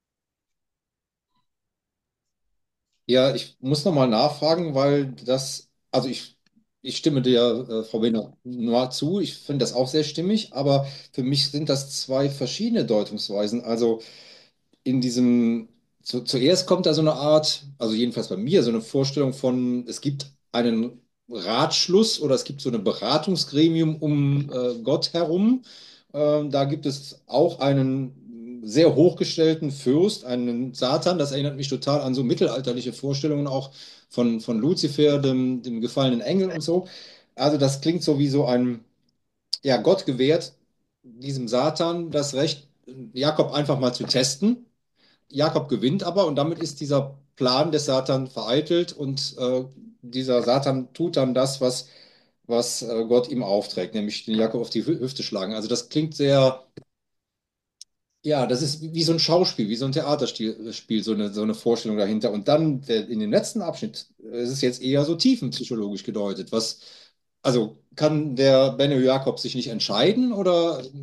Ja, ich muss nochmal nachfragen, weil das, also ich, ich stimme dir, äh, Frau Wehner, nur zu. Ich finde das auch sehr stimmig, aber für mich sind das zwei verschiedene Deutungsweisen. Also in diesem, zu, zuerst kommt da so eine Art, also jedenfalls bei mir, so eine Vorstellung von, es gibt einen Ratschluss oder es gibt so ein Beratungsgremium um äh, Gott herum. Ähm, da gibt es auch einen sehr hochgestellten Fürst, einen Satan. Das erinnert mich total an so mittelalterliche Vorstellungen auch von, von Luzifer, dem, dem gefallenen Engel und so. Also das klingt so wie so ein, ja, Gott gewährt diesem Satan das Recht, Jakob einfach mal zu testen. Jakob gewinnt aber und damit ist dieser Plan des Satan vereitelt und äh, dieser Satan tut dann das, was, was äh, Gott ihm aufträgt, nämlich den Jakob auf die Hü- Hüfte schlagen. Also das klingt sehr, ja, das ist wie wie so ein Schauspiel, wie so ein Theaterspiel, Spiel, so eine, so eine Vorstellung dahinter. Und dann der, in dem letzten Abschnitt äh, ist es jetzt eher so tiefenpsychologisch gedeutet. Was, also kann der Benno Jakob sich nicht entscheiden oder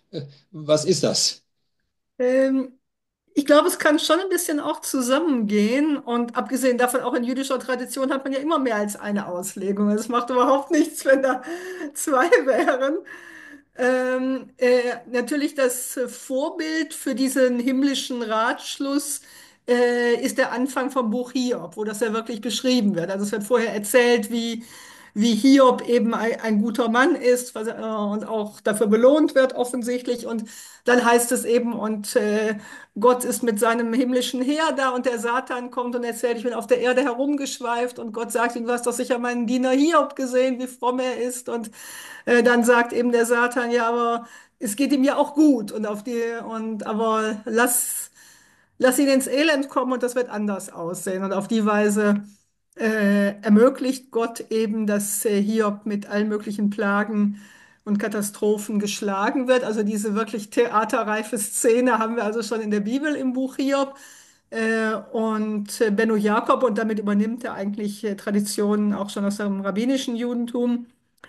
Äh, Was ist das? Ähm, Ich glaube, es kann schon ein bisschen auch zusammengehen. Und abgesehen davon, auch in jüdischer Tradition hat man ja immer mehr als eine Auslegung. Also es macht überhaupt nichts, wenn da zwei wären. Ähm, äh, natürlich das äh, Vorbild für diesen himmlischen Ratschluss äh, ist der Anfang vom Buch Hiob, wo das ja wirklich beschrieben wird. Also es wird vorher erzählt, wie, wie Hiob eben ein, ein guter Mann ist, was, äh, und auch dafür belohnt wird offensichtlich. Und dann heißt es eben, und äh, Gott ist mit seinem himmlischen Heer da und der Satan kommt und erzählt, ich bin auf der Erde herumgeschweift und Gott sagt ihm, du hast doch sicher meinen Diener Hiob gesehen, wie fromm er ist. Und äh, dann sagt eben der Satan, ja, aber es geht ihm ja auch gut und auf die, und aber lass, lass ihn ins Elend kommen und das wird anders aussehen. Und auf die Weise äh, ermöglicht Gott eben, dass äh, Hiob mit allen möglichen Plagen und Katastrophen geschlagen wird. Also diese wirklich theaterreife Szene haben wir also schon in der Bibel im Buch Hiob. Äh, und äh, Benno Jakob, und damit übernimmt er eigentlich äh, Traditionen auch schon aus dem rabbinischen Judentum,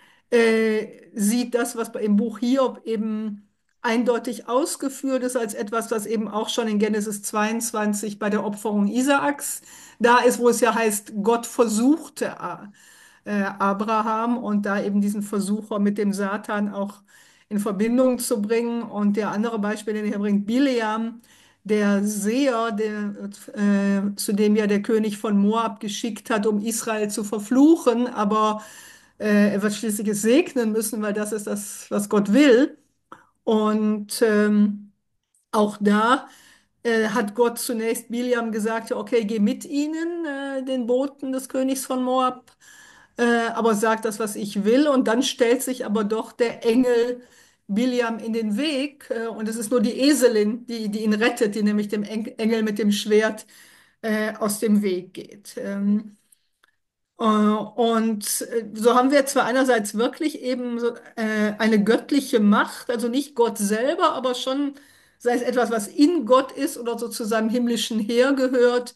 äh, sieht das, was im Buch Hiob eben eindeutig ausgeführt ist, als etwas, was eben auch schon in Genesis zweiundzwanzig bei der Opferung Isaaks da ist, wo es ja heißt, Gott versuchte äh, Abraham und da eben diesen Versucher mit dem Satan auch in Verbindung zu bringen. Und der andere Beispiel, den er bringt, Bileam, der Seher, der, äh, zu dem ja der König von Moab geschickt hat, um Israel zu verfluchen, aber äh, er wird schließlich es segnen müssen, weil das ist das, was Gott will. Und ähm, auch da äh, hat Gott zunächst Bileam gesagt, ja, okay, geh mit ihnen, äh, den Boten des Königs von Moab, äh, aber sag das, was ich will. Und dann stellt sich aber doch der Engel Bileam in den Weg, äh, und es ist nur die Eselin, die, die ihn rettet, die nämlich dem Eng Engel mit dem Schwert äh, aus dem Weg geht. Ähm, äh, Und äh, so haben wir zwar einerseits wirklich eben so, äh, eine göttliche Macht, also nicht Gott selber, aber schon, sei es etwas, was in Gott ist oder so zu seinem himmlischen Heer gehört,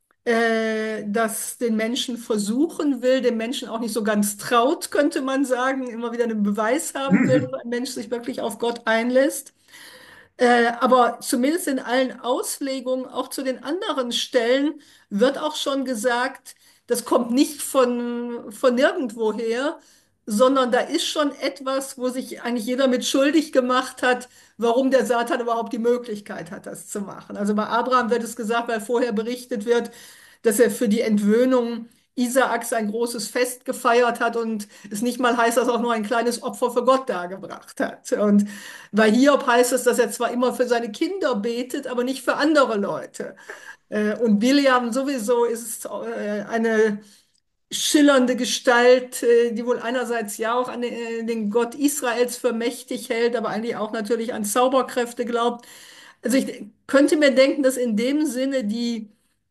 äh, das den Menschen versuchen will, dem Menschen auch nicht so ganz traut, könnte man sagen, immer wieder einen Beweis haben will, dass ein Mensch sich wirklich auf Gott einlässt. Äh, aber zumindest in allen Auslegungen, auch zu den anderen Stellen, wird auch schon gesagt, das kommt nicht von, von nirgendwoher, sondern da ist schon etwas, wo sich eigentlich jeder mit schuldig gemacht hat, warum der Satan überhaupt die Möglichkeit hat, das zu machen. Also bei Abraham wird es gesagt, weil vorher berichtet wird, dass er für die Entwöhnung Isaaks ein großes Fest gefeiert hat und es nicht mal heißt, dass er auch nur ein kleines Opfer für Gott dargebracht hat. Und bei Hiob heißt es, dass er zwar immer für seine Kinder betet, aber nicht für andere Leute. Äh, Und Bileam sowieso ist äh, eine schillernde Gestalt, äh, die wohl einerseits ja auch an den, äh, den Gott Israels für mächtig hält, aber eigentlich auch natürlich an Zauberkräfte glaubt. Also ich könnte mir denken, dass in dem Sinne die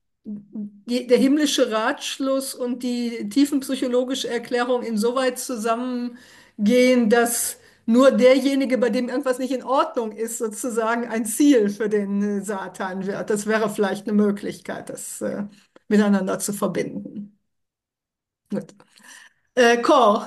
die, der himmlische Ratschluss und die tiefenpsychologische Erklärung insoweit zusammengehen, dass nur derjenige, bei dem irgendwas nicht in Ordnung ist, sozusagen ein Ziel für den äh, Satan wird. Das wäre vielleicht eine Möglichkeit, das äh, miteinander zu verbinden. Gut. Äh, Cor,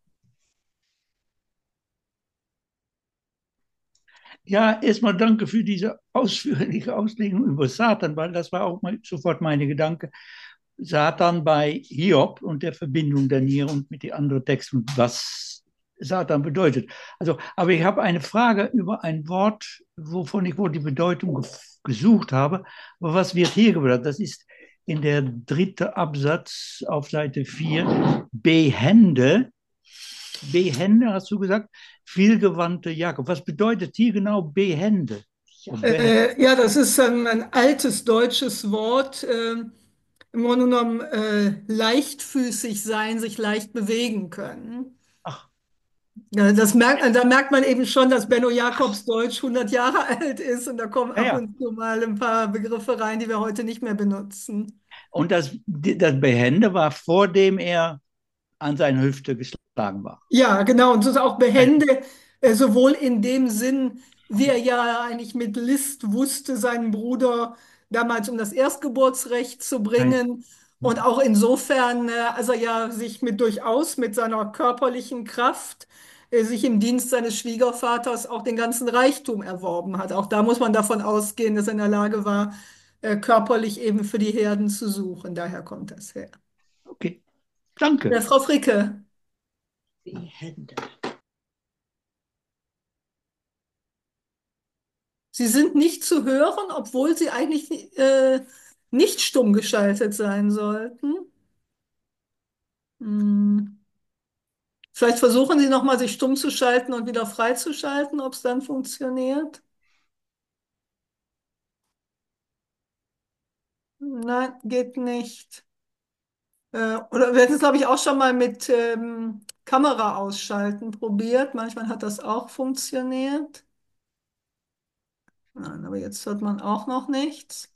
Ja, erstmal danke für diese ausführliche Auslegung über Satan, weil das war auch mal sofort meine Gedanke. Satan bei Hiob und der Verbindung dann hier und mit den anderen Texten und was Satan bedeutet. Also, aber ich habe eine Frage über ein Wort, wovon ich wohl die Bedeutung ge gesucht habe. Aber was wird hier gebraucht? Das ist in der dritten Absatz auf Seite vier. Behende. Behende, hast du gesagt? Vielgewandte Jakob. Was bedeutet hier genau Behende? äh, ja, das ist ein, ein altes deutsches Wort. Äh, Im Grunde genommen äh, leichtfüßig sein, sich leicht bewegen können. Ach, Ja, das merkt, da merkt man eben schon, dass Benno Jakobs Deutsch hundert Jahre alt ist und da kommen ja, ab ja. und zu mal ein paar Begriffe rein, die wir heute nicht mehr benutzen. Und das, das Behende war, vor dem er an seine Hüfte geschlagen war. Ja, genau. Und so ist auch behende, äh, sowohl in dem Sinn, wie er ja eigentlich mit List wusste, seinen Bruder damals um das Erstgeburtsrecht zu bringen. Und auch insofern, äh, als er ja sich mit durchaus mit seiner körperlichen Kraft äh, sich im Dienst seines Schwiegervaters auch den ganzen Reichtum erworben hat. Auch da muss man davon ausgehen, dass er in der Lage war, äh, körperlich eben für die Herden zu suchen. Daher kommt das her. Okay, danke. Ja, Frau Fricke, Die Hände. Sie sind nicht zu hören, obwohl Sie eigentlich äh, nicht stumm geschaltet sein sollten. Hm. Vielleicht versuchen Sie nochmal, sich stumm zu schalten und wieder freizuschalten, ob es dann funktioniert. Nein, geht nicht. Äh, oder wir hatten es, glaube ich, auch schon mal mit ähm, Kamera ausschalten probiert. Manchmal hat das auch funktioniert. Nein, aber jetzt hört man auch noch nichts.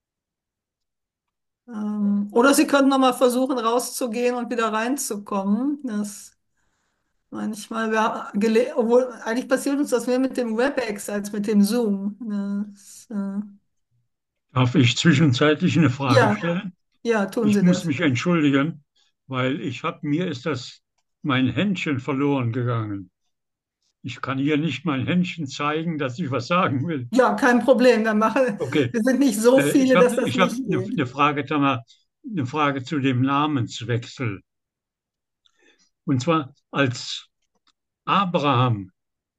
Ähm, oder Sie könnten noch mal versuchen, rauszugehen und wieder reinzukommen. Das manchmal, wir, gele- obwohl eigentlich passiert uns das mehr mit dem WebEx als mit dem Zoom. Das, äh, Darf ich zwischenzeitlich eine Frage ja, stellen? ja, tun Ich Sie muss das. mich entschuldigen, weil ich habe, mir ist das mein Händchen verloren gegangen. Ich kann hier nicht mein Händchen zeigen, dass ich was sagen will. Ja, kein Problem. Dann machen, Okay, wir sind nicht so äh, ich viele, dass habe das ich hab nicht eine, geht. eine Frage, Tamara, eine Frage zu dem Namenswechsel. Und zwar als Abraham,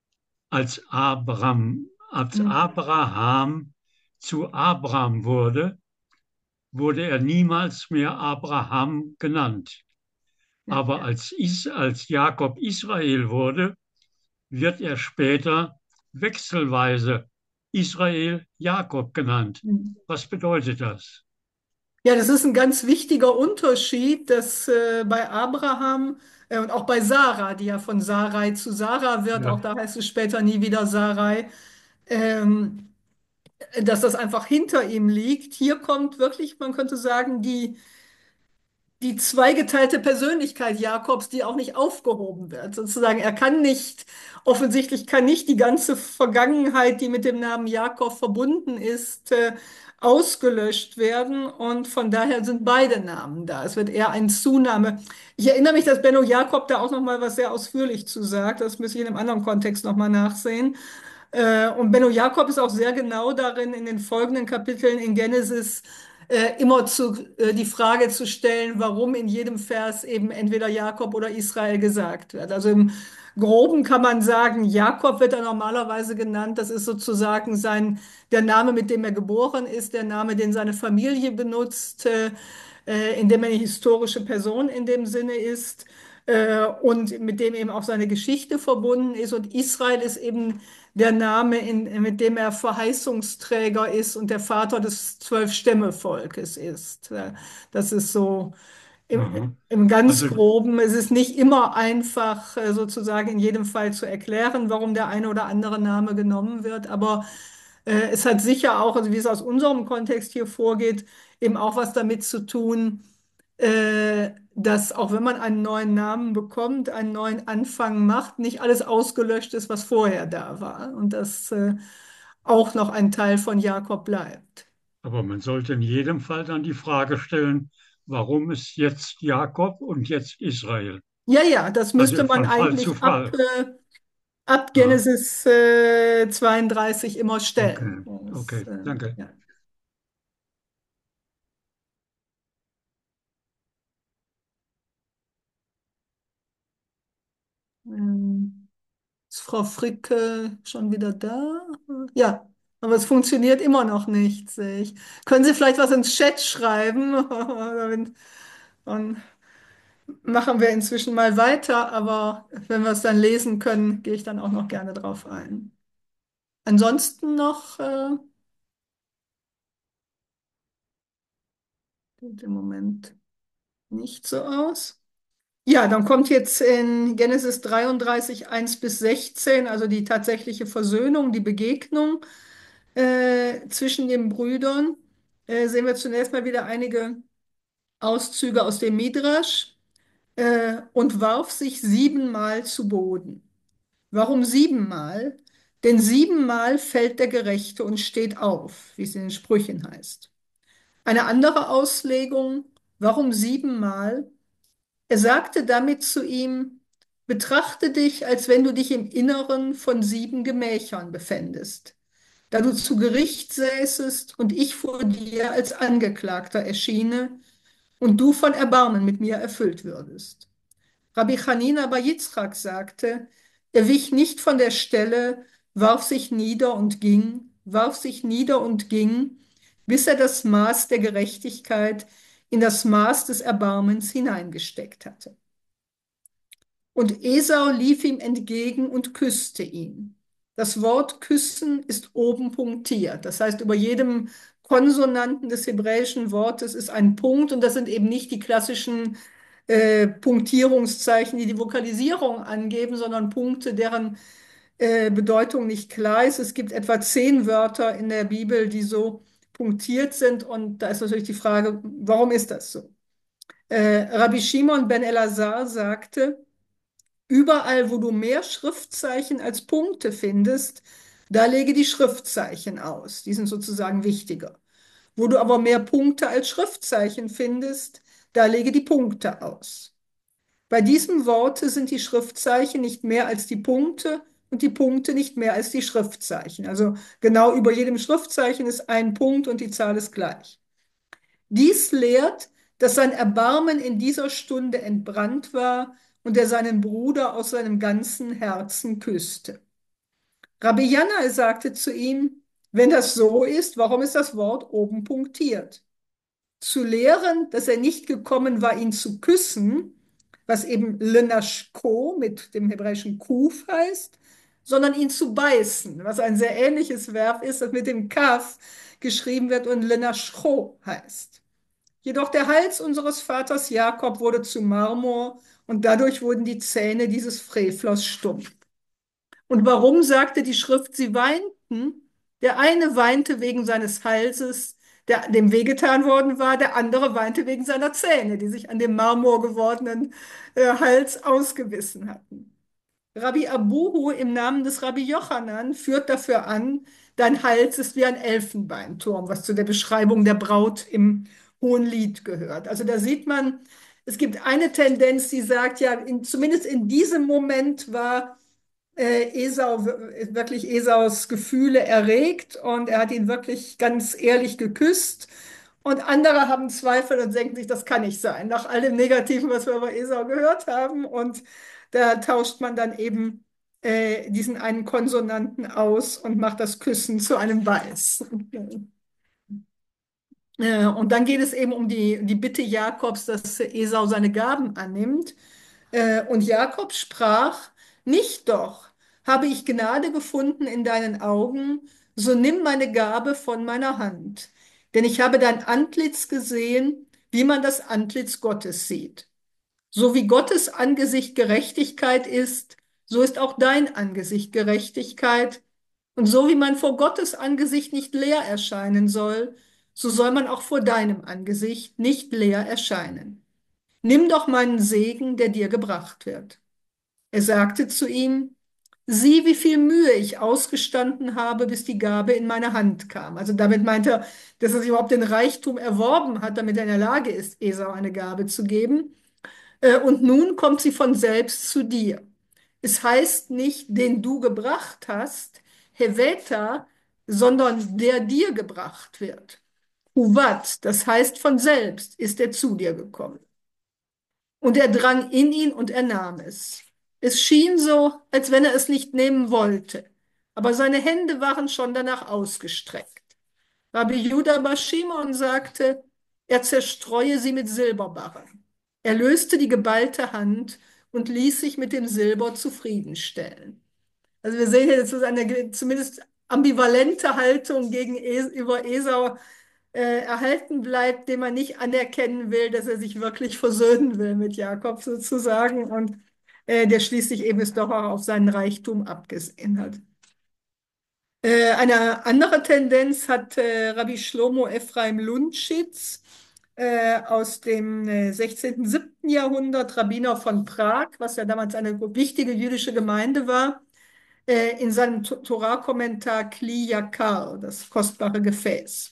als Abraham, als Hm. Abraham zu Abraham wurde, wurde er niemals mehr Abraham genannt. Ja. Aber als, Is, als Jakob Israel wurde, wird er später wechselweise Israel Jakob genannt. Hm. Was bedeutet das? Ja, das ist ein ganz wichtiger Unterschied, dass äh, bei Abraham äh, und auch bei Sarah, die ja von Sarai zu Sarah wird, auch Ja. da heißt es später nie wieder Sarai, ähm, dass das einfach hinter ihm liegt. Hier kommt wirklich, man könnte sagen, die die zweigeteilte Persönlichkeit Jakobs, die auch nicht aufgehoben wird. Sozusagen, er kann nicht, offensichtlich kann nicht die ganze Vergangenheit, die mit dem Namen Jakob verbunden ist, äh, ausgelöscht werden. Und von daher sind beide Namen da. Es wird eher ein Zunahme. Ich erinnere mich, dass Benno Jakob da auch noch mal was sehr ausführlich zu sagt. Das müsste ich in einem anderen Kontext noch mal nachsehen. Äh, und Benno Jakob ist auch sehr genau darin, in den folgenden Kapiteln in Genesis äh, immer zu, äh, die Frage zu stellen, warum in jedem Vers eben entweder Jakob oder Israel gesagt wird. Also im Groben kann man sagen, Jakob wird er normalerweise genannt. Das ist sozusagen sein, der Name, mit dem er geboren ist, der Name, den seine Familie benutzt, äh, äh, in dem er eine historische Person in dem Sinne ist äh, und mit dem eben auch seine Geschichte verbunden ist. Und Israel ist eben der Name, in, mit dem er Verheißungsträger ist und der Vater des Zwölf-Stämme-Volkes ist. Äh, Das ist so im, Aha. im ganz Also, Groben. Es ist nicht immer einfach, äh, sozusagen in jedem Fall zu erklären, warum der eine oder andere Name genommen wird, aber äh, es hat sicher auch, also wie es aus unserem Kontext hier vorgeht, eben auch was damit zu tun, äh, dass auch wenn man einen neuen Namen bekommt, einen neuen Anfang macht, nicht alles ausgelöscht ist, was vorher da war. Und dass äh, auch noch ein Teil von Jakob bleibt. aber man sollte in jedem Fall dann die Frage stellen, warum ist jetzt Jakob und jetzt Israel? Ja, ja, das müsste Also man von Fall zu eigentlich ab, Fall. äh, ab Ja, Genesis äh, zweiunddreißig immer stellen. okay, Das, okay, äh, danke. ja. Ähm, Ist Frau Fricke schon wieder da? Ja, aber es funktioniert immer noch nicht, sehe ich. Können Sie vielleicht was ins Chat schreiben? Oder wenn- Dann machen wir inzwischen mal weiter, aber wenn wir es dann lesen können, gehe ich dann auch noch gerne drauf ein. Ansonsten noch, äh, sieht im Moment nicht so aus. Ja, dann kommt jetzt in Genesis dreiunddreißig, eins bis sechzehn, also die tatsächliche Versöhnung, die Begegnung äh, zwischen den Brüdern. Äh, sehen wir zunächst mal wieder einige Auszüge aus dem Midrasch. Äh, und warf sich siebenmal zu Boden. Warum siebenmal? Denn siebenmal fällt der Gerechte und steht auf, wie es in den Sprüchen heißt. Eine andere Auslegung, warum siebenmal? Er sagte damit zu ihm, Betrachte dich, als wenn du dich im Inneren von sieben Gemächern befändest, da du zu Gericht säßest und ich vor dir als Angeklagter erschiene und du von Erbarmen mit mir erfüllt würdest. Rabbi Chanina bar Yitzchak sagte, er wich nicht von der Stelle, warf sich nieder und ging, warf sich nieder und ging, bis er das Maß der Gerechtigkeit in das Maß des Erbarmens hineingesteckt hatte. Und Esau lief ihm entgegen und küsste ihn. Das Wort küssen ist oben punktiert. Das heißt, über jedem Konsonanten des hebräischen Wortes ist ein Punkt und das sind eben nicht die klassischen äh, Punktierungszeichen, die die Vokalisierung angeben, sondern Punkte, deren äh, Bedeutung nicht klar ist. Es gibt etwa zehn Wörter in der Bibel, die so punktiert sind und da ist natürlich die Frage, warum ist das so? Äh, Rabbi Shimon ben Elazar sagte, überall, wo du mehr Schriftzeichen als Punkte findest, da lege die Schriftzeichen aus. Die sind sozusagen wichtiger. Wo du aber mehr Punkte als Schriftzeichen findest, da lege die Punkte aus. Bei diesem Worte sind die Schriftzeichen nicht mehr als die Punkte und die Punkte nicht mehr als die Schriftzeichen. Also genau über jedem Schriftzeichen ist ein Punkt und die Zahl ist gleich. Dies lehrt, dass sein Erbarmen in dieser Stunde entbrannt war und er seinen Bruder aus seinem ganzen Herzen küsste. Rabbi Janai sagte zu ihm, wenn das so ist, warum ist das Wort oben punktiert? Zu lehren, dass er nicht gekommen war, ihn zu küssen, was eben lenashko mit dem hebräischen Kuf heißt, sondern ihn zu beißen, was ein sehr ähnliches Verb ist, das mit dem Kaf geschrieben wird und lenashcho heißt. Jedoch der Hals unseres Vaters Jakob wurde zu Marmor und dadurch wurden die Zähne dieses Frevlers stumm. Und warum sagte die Schrift, sie weinten? Der eine weinte wegen seines Halses, der dem wehgetan worden war, der andere weinte wegen seiner Zähne, die sich an dem Marmor gewordenen äh, Hals ausgebissen hatten. Rabbi Abuhu im Namen des Rabbi Jochanan führt dafür an, dein Hals ist wie ein Elfenbeinturm, was zu der Beschreibung der Braut im Hohenlied gehört. Also da sieht man, es gibt eine Tendenz, die sagt, ja, in, zumindest in diesem Moment war äh, Esau, wirklich Esaus Gefühle erregt und er hat ihn wirklich ganz ehrlich geküsst. Und andere haben Zweifel und denken sich, das kann nicht sein, nach all dem Negativen, was wir über Esau gehört haben. Und da tauscht man dann eben äh, diesen einen Konsonanten aus und macht das Küssen zu einem Weiß. Äh, und dann geht es eben um die, die Bitte Jakobs, dass Esau seine Gaben annimmt. Äh, und Jakob sprach, nicht doch, habe ich Gnade gefunden in deinen Augen, so nimm meine Gabe von meiner Hand. Denn ich habe dein Antlitz gesehen, wie man das Antlitz Gottes sieht. So wie Gottes Angesicht Gerechtigkeit ist, so ist auch dein Angesicht Gerechtigkeit. Und so wie man vor Gottes Angesicht nicht leer erscheinen soll, so soll man auch vor deinem Angesicht nicht leer erscheinen. Nimm doch meinen Segen, der dir gebracht wird. Er sagte zu ihm, sieh, wie viel Mühe ich ausgestanden habe, bis die Gabe in meine Hand kam. Also damit meint er, dass er sich überhaupt den Reichtum erworben hat, damit er in der Lage ist, Esau eine Gabe zu geben. Äh, Und nun kommt sie von selbst zu dir. Es heißt nicht, den du gebracht hast, Heveta, sondern der dir gebracht wird. Huvat, das heißt von selbst ist er zu dir gekommen. Und er drang in ihn und er nahm es. Es schien so, als wenn er es nicht nehmen wollte, aber seine Hände waren schon danach ausgestreckt. Rabbi Judah bar Shimon sagte, er zerstreue sie mit Silberbarren. Er löste die geballte Hand und ließ sich mit dem Silber zufriedenstellen. Also wir sehen hier, dass es eine zumindest ambivalente Haltung gegenüber Esau äh, erhalten bleibt, dem man nicht anerkennen will, dass er sich wirklich versöhnen will mit Jakob sozusagen und äh, der schließlich eben es doch auch auf seinen Reichtum abgesehen hat. Äh, eine andere Tendenz hat äh, Rabbi Shlomo Ephraim Lundschitz äh, aus dem äh, sechzehnten, siebten Jahrhundert, Rabbiner von Prag, was ja damals eine wichtige jüdische Gemeinde war, äh, in seinem To- Torah-Kommentar Kli Yakar, das kostbare Gefäß.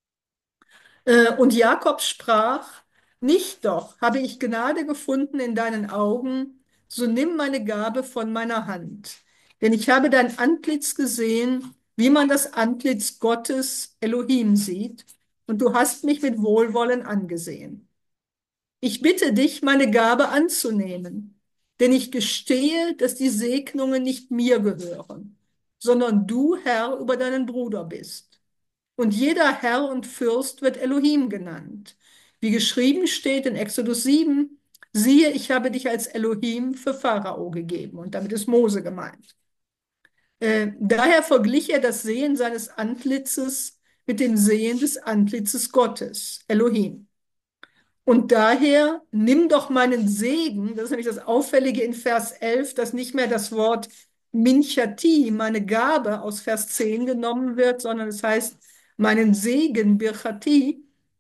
Äh, Und Jakob sprach, nicht doch, habe ich Gnade gefunden in deinen Augen, so nimm meine Gabe von meiner Hand. Denn ich habe dein Antlitz gesehen, wie man das Antlitz Gottes Elohim sieht, und du hast mich mit Wohlwollen angesehen. Ich bitte dich, meine Gabe anzunehmen, denn ich gestehe, dass die Segnungen nicht mir gehören, sondern du, Herr, über deinen Bruder bist. Und jeder Herr und Fürst wird Elohim genannt. Wie geschrieben steht in Exodus sieben, siehe, ich habe dich als Elohim für Pharao gegeben. Und damit ist Mose gemeint. Äh, daher verglich er das Sehen seines Antlitzes mit dem Sehen des Antlitzes Gottes, Elohim. Und daher nimm doch meinen Segen, das ist nämlich das Auffällige in Vers elf, dass nicht mehr das Wort Minchati, meine Gabe aus Vers zehn genommen wird, sondern es heißt meinen Segen, Birchati,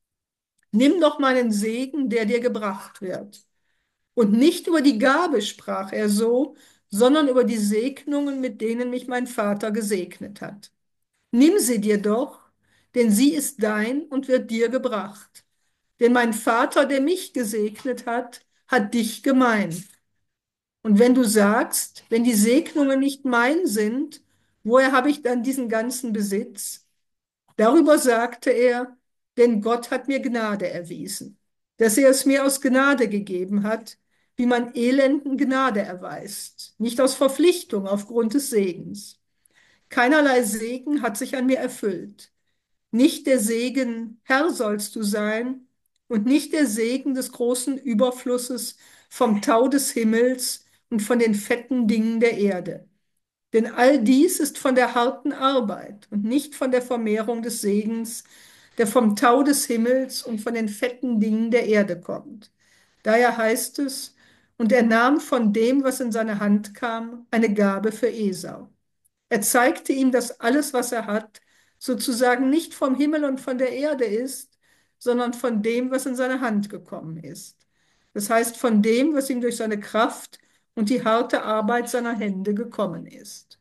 nimm doch meinen Segen, der dir gebracht wird. Und nicht über die Gabe sprach er so, sondern über die Segnungen, mit denen mich mein Vater gesegnet hat. Nimm sie dir doch, denn sie ist dein und wird dir gebracht. Denn mein Vater, der mich gesegnet hat, hat dich gemeint. Und wenn du sagst, wenn die Segnungen nicht mein sind, woher habe ich dann diesen ganzen Besitz? Darüber sagte er, denn Gott hat mir Gnade erwiesen, dass er es mir aus Gnade gegeben hat, wie man Elenden Gnade erweist, nicht aus Verpflichtung aufgrund des Segens. Keinerlei Segen hat sich an mir erfüllt. Nicht der Segen, Herr sollst du sein, und nicht der Segen des großen Überflusses vom Tau des Himmels und von den fetten Dingen der Erde. Denn all dies ist von der harten Arbeit und nicht von der Vermehrung des Segens, der vom Tau des Himmels und von den fetten Dingen der Erde kommt. Daher heißt es, und er nahm von dem, was in seine Hand kam, eine Gabe für Esau. Er zeigte ihm, dass alles, was er hat, sozusagen nicht vom Himmel und von der Erde ist, sondern von dem, was in seine Hand gekommen ist. Das heißt, von dem, was ihm durch seine Kraft und die harte Arbeit seiner Hände gekommen ist.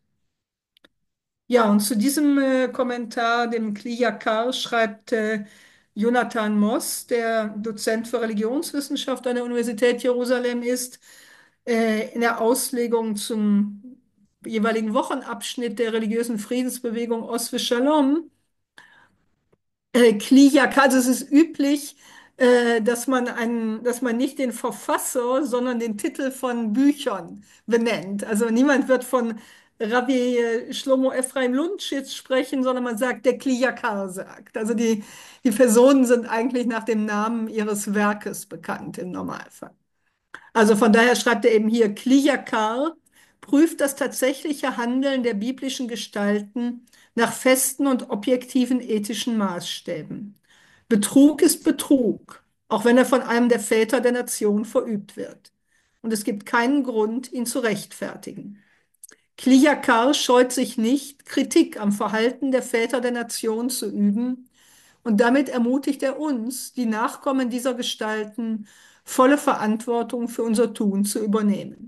Ja, und zu diesem äh, Kommentar, dem Kliyakar, schreibt äh, Jonathan Moss, der Dozent für Religionswissenschaft an der Universität Jerusalem ist, äh, in der Auslegung zum jeweiligen Wochenabschnitt der religiösen Friedensbewegung Oswe Shalom, äh, Kliyakar, also es ist üblich, äh, dass man einen, dass man nicht den Verfasser, sondern den Titel von Büchern benennt. Also niemand wird von Rabbi äh, Shlomo Ephraim Lundschitz sprechen, sondern man sagt, der Kliyakar sagt. Also die, die Personen sind eigentlich nach dem Namen ihres Werkes bekannt im Normalfall. Also von daher schreibt er eben hier, Kliyakar prüft das tatsächliche Handeln der biblischen Gestalten nach festen und objektiven ethischen Maßstäben. Betrug ist Betrug, auch wenn er von einem der Väter der Nation verübt wird. Und es gibt keinen Grund, ihn zu rechtfertigen. Kliyakar scheut sich nicht, Kritik am Verhalten der Väter der Nation zu üben, und damit ermutigt er uns, die Nachkommen dieser Gestalten, volle Verantwortung für unser Tun zu übernehmen.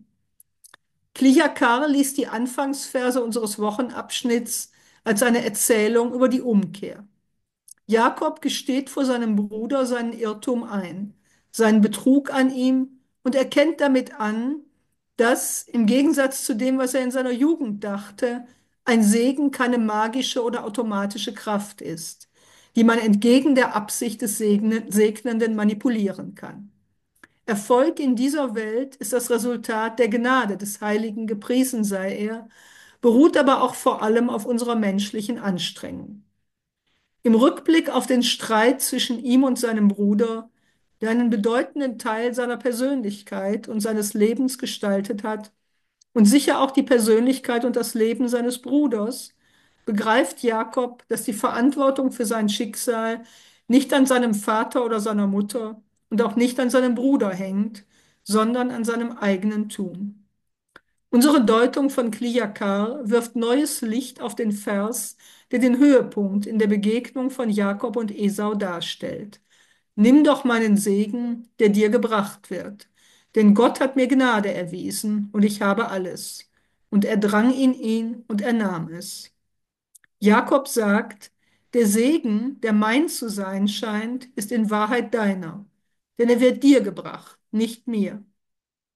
Kliyakar liest die Anfangsverse unseres Wochenabschnitts als eine Erzählung über die Umkehr. Jakob gesteht vor seinem Bruder seinen Irrtum ein, seinen Betrug an ihm, und erkennt damit an, dass im Gegensatz zu dem, was er in seiner Jugend dachte, ein Segen keine magische oder automatische Kraft ist, die man entgegen der Absicht des Segnenden manipulieren kann. Erfolg in dieser Welt ist das Resultat der Gnade des Heiligen, gepriesen sei er, beruht aber auch vor allem auf unserer menschlichen Anstrengung. Im Rückblick auf den Streit zwischen ihm und seinem Bruder, der einen bedeutenden Teil seiner Persönlichkeit und seines Lebens gestaltet hat und sicher auch die Persönlichkeit und das Leben seines Bruders, begreift Jakob, dass die Verantwortung für sein Schicksal nicht an seinem Vater oder seiner Mutter und auch nicht an seinem Bruder hängt, sondern an seinem eigenen Tun. Unsere Deutung von Kliyakar wirft neues Licht auf den Vers, der den Höhepunkt in der Begegnung von Jakob und Esau darstellt. Nimm doch meinen Segen, der dir gebracht wird, denn Gott hat mir Gnade erwiesen und ich habe alles. Und er drang in ihn und er nahm es. Jakob sagt, der Segen, der mein zu sein scheint, ist in Wahrheit deiner, denn er wird dir gebracht, nicht mir.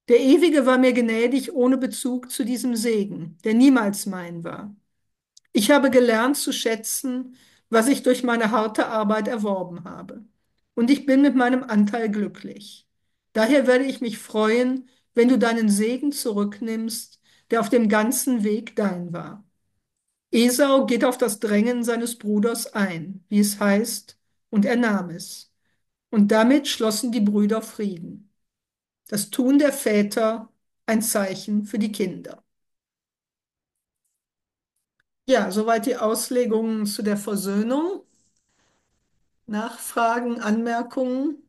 Der Ewige war mir gnädig ohne Bezug zu diesem Segen, der niemals mein war. Ich habe gelernt zu schätzen, was ich durch meine harte Arbeit erworben habe. Und ich bin mit meinem Anteil glücklich. Daher werde ich mich freuen, wenn du deinen Segen zurücknimmst, der auf dem ganzen Weg dein war. Esau geht auf das Drängen seines Bruders ein, wie es heißt, und er nahm es. Und damit schlossen die Brüder Frieden. Das Tun der Väter ein Zeichen für die Kinder. Ja, soweit die Auslegungen zu der Versöhnung. Nachfragen, Anmerkungen?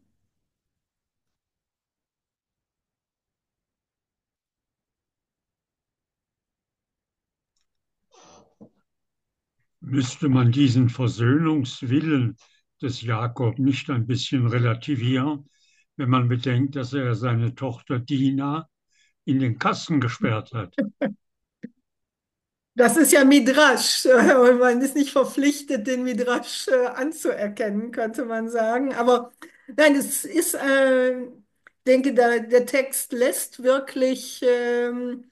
Müsste man diesen Versöhnungswillen des Jakob nicht ein bisschen relativieren, wenn man bedenkt, dass er seine Tochter Dina in den Kasten gesperrt hat? Das ist ja Midrasch, äh, und man ist nicht verpflichtet, den Midrasch äh, anzuerkennen, könnte man sagen. Aber nein, es ist, äh, denke, der, der Text lässt wirklich ähm,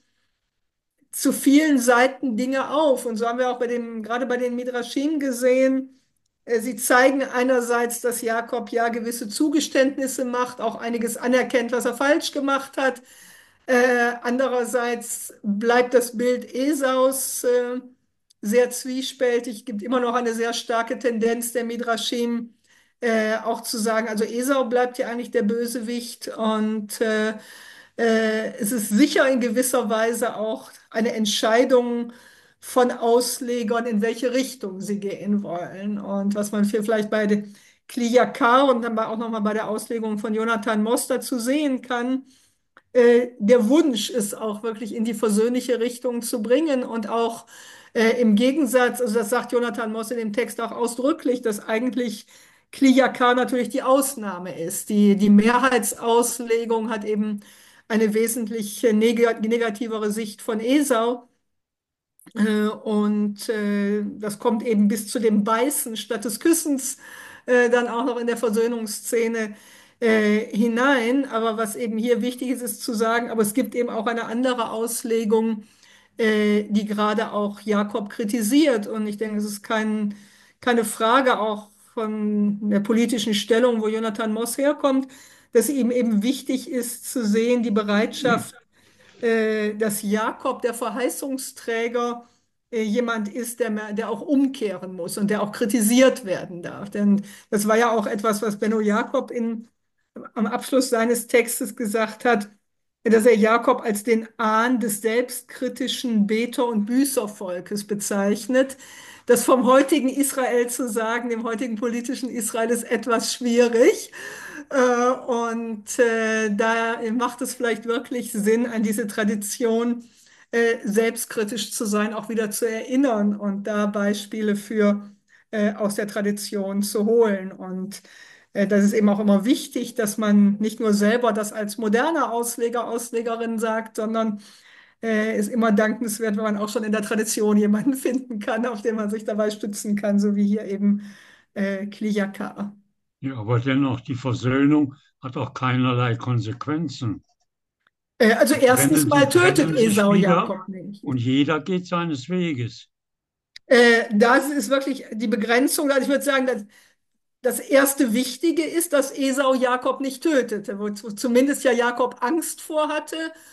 zu vielen Seiten Dinge auf. Und so haben wir auch bei dem, gerade bei den Midrashim gesehen, äh, sie zeigen einerseits, dass Jakob ja gewisse Zugeständnisse macht, auch einiges anerkennt, was er falsch gemacht hat. Äh, andererseits bleibt das Bild Esaus äh, sehr zwiespältig, gibt immer noch eine sehr starke Tendenz der Midrashim, äh, auch zu sagen, also Esau bleibt ja eigentlich der Bösewicht und äh, äh, es ist sicher in gewisser Weise auch eine Entscheidung von Auslegern, in welche Richtung sie gehen wollen. Und was man für vielleicht bei der Kliakar und dann auch nochmal bei der Auslegung von Jonathan Moss dazu sehen kann, äh, der Wunsch ist auch wirklich in die versöhnliche Richtung zu bringen und auch äh, im Gegensatz, also das sagt Jonathan Moss in dem Text auch ausdrücklich, dass eigentlich Kliakar natürlich die Ausnahme ist. Die, die Mehrheitsauslegung hat eben eine wesentlich neg negativere Sicht von Esau. Äh, und äh, das kommt eben bis zu dem Beißen statt des Küssens äh, dann auch noch in der Versöhnungsszene äh, hinein. Aber was eben hier wichtig ist, ist zu sagen, aber es gibt eben auch eine andere Auslegung, äh, die gerade auch Jakob kritisiert. Und ich denke, es ist kein, keine Frage auch von der politischen Stellung, wo Jonathan Moss herkommt, dass ihm eben wichtig ist zu sehen, die Bereitschaft, äh, dass Jakob, der Verheißungsträger, äh, jemand ist, der, der auch umkehren muss und der auch kritisiert werden darf. Denn das war ja auch etwas, was Benno Jakob in, am Abschluss seines Textes gesagt hat, dass er Jakob als den Ahn des selbstkritischen Beter- und Büßervolkes bezeichnet. Das vom heutigen Israel zu sagen, dem heutigen politischen Israel, ist etwas schwierig. Äh, und äh, da macht es vielleicht wirklich Sinn, an diese Tradition äh, selbstkritisch zu sein, auch wieder zu erinnern und da Beispiele für äh, aus der Tradition zu holen. Und äh, das ist eben auch immer wichtig, dass man nicht nur selber das als moderner Ausleger, Auslegerin sagt, sondern äh, ist immer dankenswert, wenn man auch schon in der Tradition jemanden finden kann, auf den man sich dabei stützen kann, so wie hier eben äh, Kliakar. Ja, aber dennoch, die Versöhnung hat auch keinerlei Konsequenzen. Äh, also Sie erstens trennen, sie mal tötet trennen sich Esau wieder Jakob nicht. und jeder geht seines Weges. Äh, das ist wirklich die Begrenzung. Also ich würde sagen, dass das erste Wichtige ist, dass Esau Jakob nicht tötete, wo zumindest ja Jakob Angst vor hatte.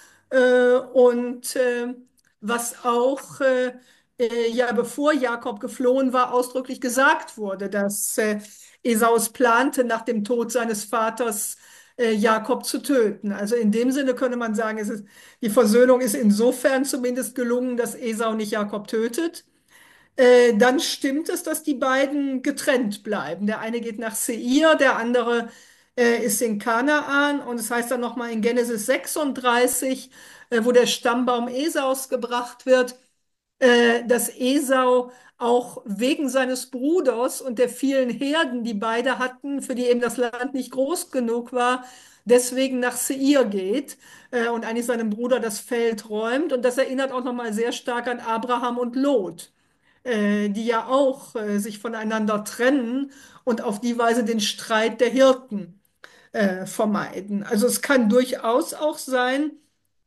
Äh, und äh, was auch äh, äh, ja bevor Jakob geflohen war, ausdrücklich gesagt wurde, dass äh, Esaus plante, nach dem Tod seines Vaters äh, Jakob zu töten. Also in dem Sinne könnte man sagen, es ist, die Versöhnung ist insofern zumindest gelungen, dass Esau nicht Jakob tötet. Äh, dann stimmt es, dass die beiden getrennt bleiben. Der eine geht nach Seir, der andere äh, ist in Kanaan. Und es heißt dann nochmal in Genesis sechsunddreißig, äh, wo der Stammbaum Esaus gebracht wird, äh, dass Esau auch wegen seines Bruders und der vielen Herden, die beide hatten, für die eben das Land nicht groß genug war, deswegen nach Seir geht äh, und eigentlich seinem Bruder das Feld räumt. Und das erinnert auch nochmal sehr stark an Abraham und Lot, äh, die ja auch äh, sich voneinander trennen und auf die Weise den Streit der Hirten äh, vermeiden. Also es kann durchaus auch sein,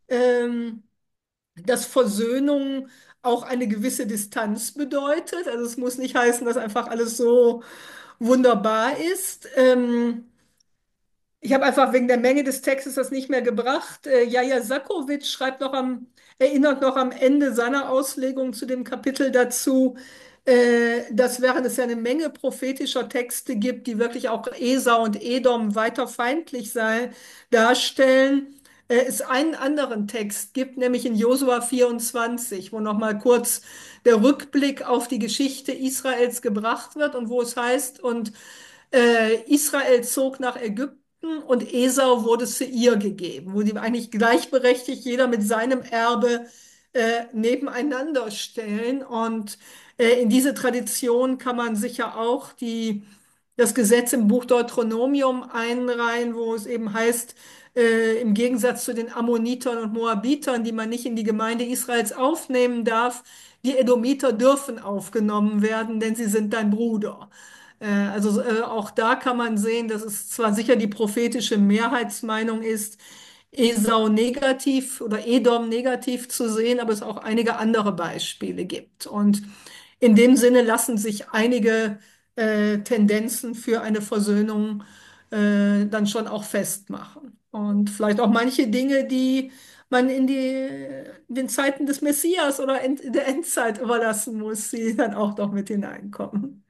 ähm, dass Versöhnung auch eine gewisse Distanz bedeutet. Also es muss nicht heißen, dass einfach alles so wunderbar ist. Ähm, ich habe einfach wegen der Menge des Textes das nicht mehr gebracht. Äh, Jaja Sakovic schreibt noch am, erinnert noch am Ende seiner Auslegung zu dem Kapitel dazu, äh, dass während es ja eine Menge prophetischer Texte gibt, die wirklich auch Esau und Edom weiter feindlich sei, darstellen, äh, es einen anderen Text gibt, nämlich in Josua vierundzwanzig, wo nochmal kurz der Rückblick auf die Geschichte Israels gebracht wird und wo es heißt, und äh, Israel zog nach Ägypten und Esau wurde Seir gegeben, wo die eigentlich gleichberechtigt jeder mit seinem Erbe äh, nebeneinander stellen. Und äh, in diese Tradition kann man sicher auch die, das Gesetz im Buch Deuteronomium einreihen, wo es eben heißt, äh, im Gegensatz zu den Ammonitern und Moabitern, die man nicht in die Gemeinde Israels aufnehmen darf, die Edomiter dürfen aufgenommen werden, denn sie sind dein Bruder. Äh, Also äh, auch da kann man sehen, dass es zwar sicher die prophetische Mehrheitsmeinung ist, Esau negativ oder Edom negativ zu sehen, aber es auch einige andere Beispiele gibt. Und in dem Sinne lassen sich einige äh, Tendenzen für eine Versöhnung äh, dann schon auch festmachen. Und vielleicht auch manche Dinge, die man in die, den Zeiten des Messias oder in der Endzeit überlassen muss, die dann auch noch mit hineinkommen.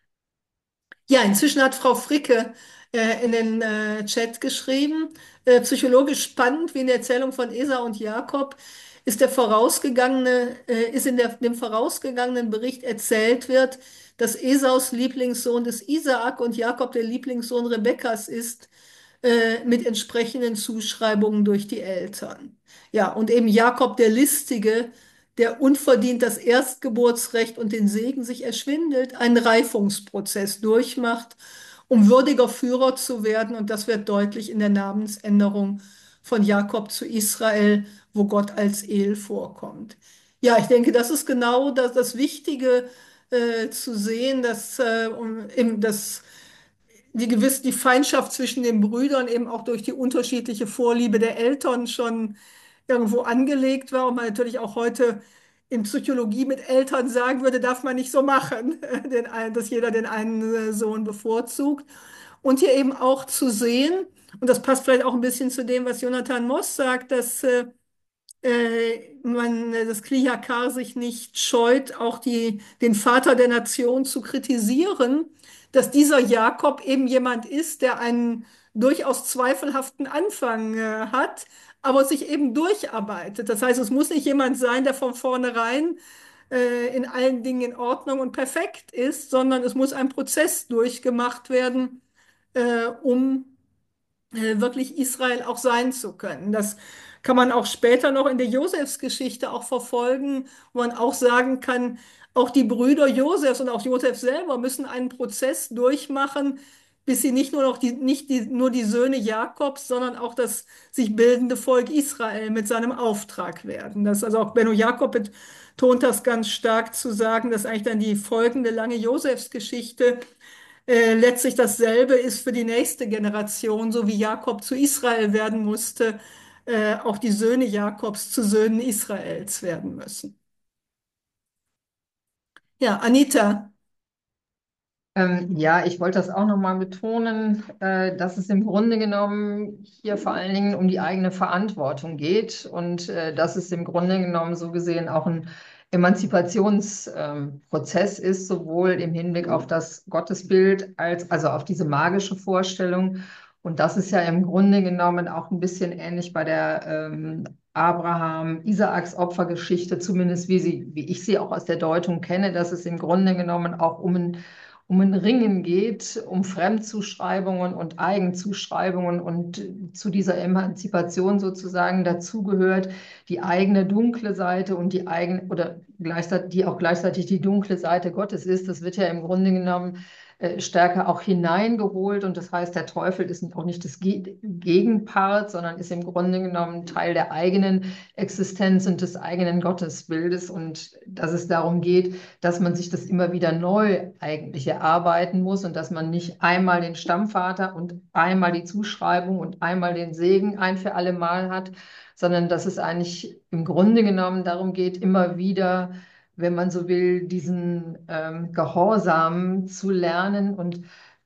Ja, inzwischen hat Frau Fricke äh, in den äh, Chat geschrieben, äh, psychologisch spannend, wie in der Erzählung von Esau und Jakob ist der vorausgegangene, äh, ist in der, dem vorausgegangenen Bericht erzählt wird, dass Esaus Lieblingssohn des Isaak und Jakob der Lieblingssohn Rebekkas ist, äh, mit entsprechenden Zuschreibungen durch die Eltern. Ja, und eben Jakob der Listige, der unverdient das Erstgeburtsrecht und den Segen sich erschwindelt, einen Reifungsprozess durchmacht, um würdiger Führer zu werden. Und das wird deutlich in der Namensänderung von Jakob zu Israel, wo Gott als El vorkommt. Ja, ich denke, das ist genau das, das Wichtige äh, zu sehen, dass, äh, um, eben das die gewiss die Feindschaft zwischen den Brüdern eben auch durch die unterschiedliche Vorliebe der Eltern schon irgendwo angelegt war und man natürlich auch heute in Psychologie mit Eltern sagen würde, darf man nicht so machen, den einen, dass jeder den einen äh, Sohn bevorzugt. Und hier eben auch zu sehen, und das passt vielleicht auch ein bisschen zu dem, was Jonathan Moss sagt, dass äh, äh, man, das Kliakar sich nicht scheut, auch die, den Vater der Nation zu kritisieren, dass dieser Jakob eben jemand ist, der einen durchaus zweifelhaften Anfang äh, hat, aber sich eben durcharbeitet. Das heißt, es muss nicht jemand sein, der von vornherein äh, in allen Dingen in Ordnung und perfekt ist, sondern es muss ein Prozess durchgemacht werden, äh, um äh, wirklich Israel auch sein zu können. Das kann man auch später noch in der Josefsgeschichte auch verfolgen, wo man auch sagen kann, auch die Brüder Josefs und auch Josef selber müssen einen Prozess durchmachen, bis sie nicht nur noch die, nicht die, nur die Söhne Jakobs, sondern auch das sich bildende Volk Israel mit seinem Auftrag werden. Das, also auch Benno Jakob betont das ganz stark zu sagen, dass eigentlich dann die folgende lange Josefsgeschichte äh, letztlich dasselbe ist für die nächste Generation, so wie Jakob zu Israel werden musste, äh, auch die Söhne Jakobs zu Söhnen Israels werden müssen. Ja, Anita. Ähm, ja, ich wollte das auch nochmal betonen, äh, dass es im Grunde genommen hier vor allen Dingen um die eigene Verantwortung geht und äh, dass es im Grunde genommen so gesehen auch ein Emanzipationsprozess ähm, ist, sowohl im Hinblick auf das Gottesbild als also auf diese magische Vorstellung. Und das ist ja im Grunde genommen auch ein bisschen ähnlich bei der ähm, Abraham-Isaaks Opfergeschichte, zumindest wie sie, wie ich sie auch aus der Deutung kenne, dass es im Grunde genommen auch um ein um ein Ringen geht, um Fremdzuschreibungen und Eigenzuschreibungen und zu dieser Emanzipation sozusagen dazugehört die eigene dunkle Seite und die eigene oder gleichzeitig die auch gleichzeitig die dunkle Seite Gottes ist. Das wird ja im Grunde genommen äh, stärker auch hineingeholt. Und das heißt, der Teufel ist auch nicht das Ge Gegenpart, sondern ist im Grunde genommen Teil der eigenen Existenz und des eigenen Gottesbildes. Und dass es darum geht, dass man sich das immer wieder neu eigentlich erarbeiten muss und dass man nicht einmal den Stammvater und einmal die Zuschreibung und einmal den Segen ein für alle Mal hat, sondern dass es eigentlich im Grunde genommen darum geht, immer wieder, wenn man so will, diesen ähm, Gehorsam zu lernen. Und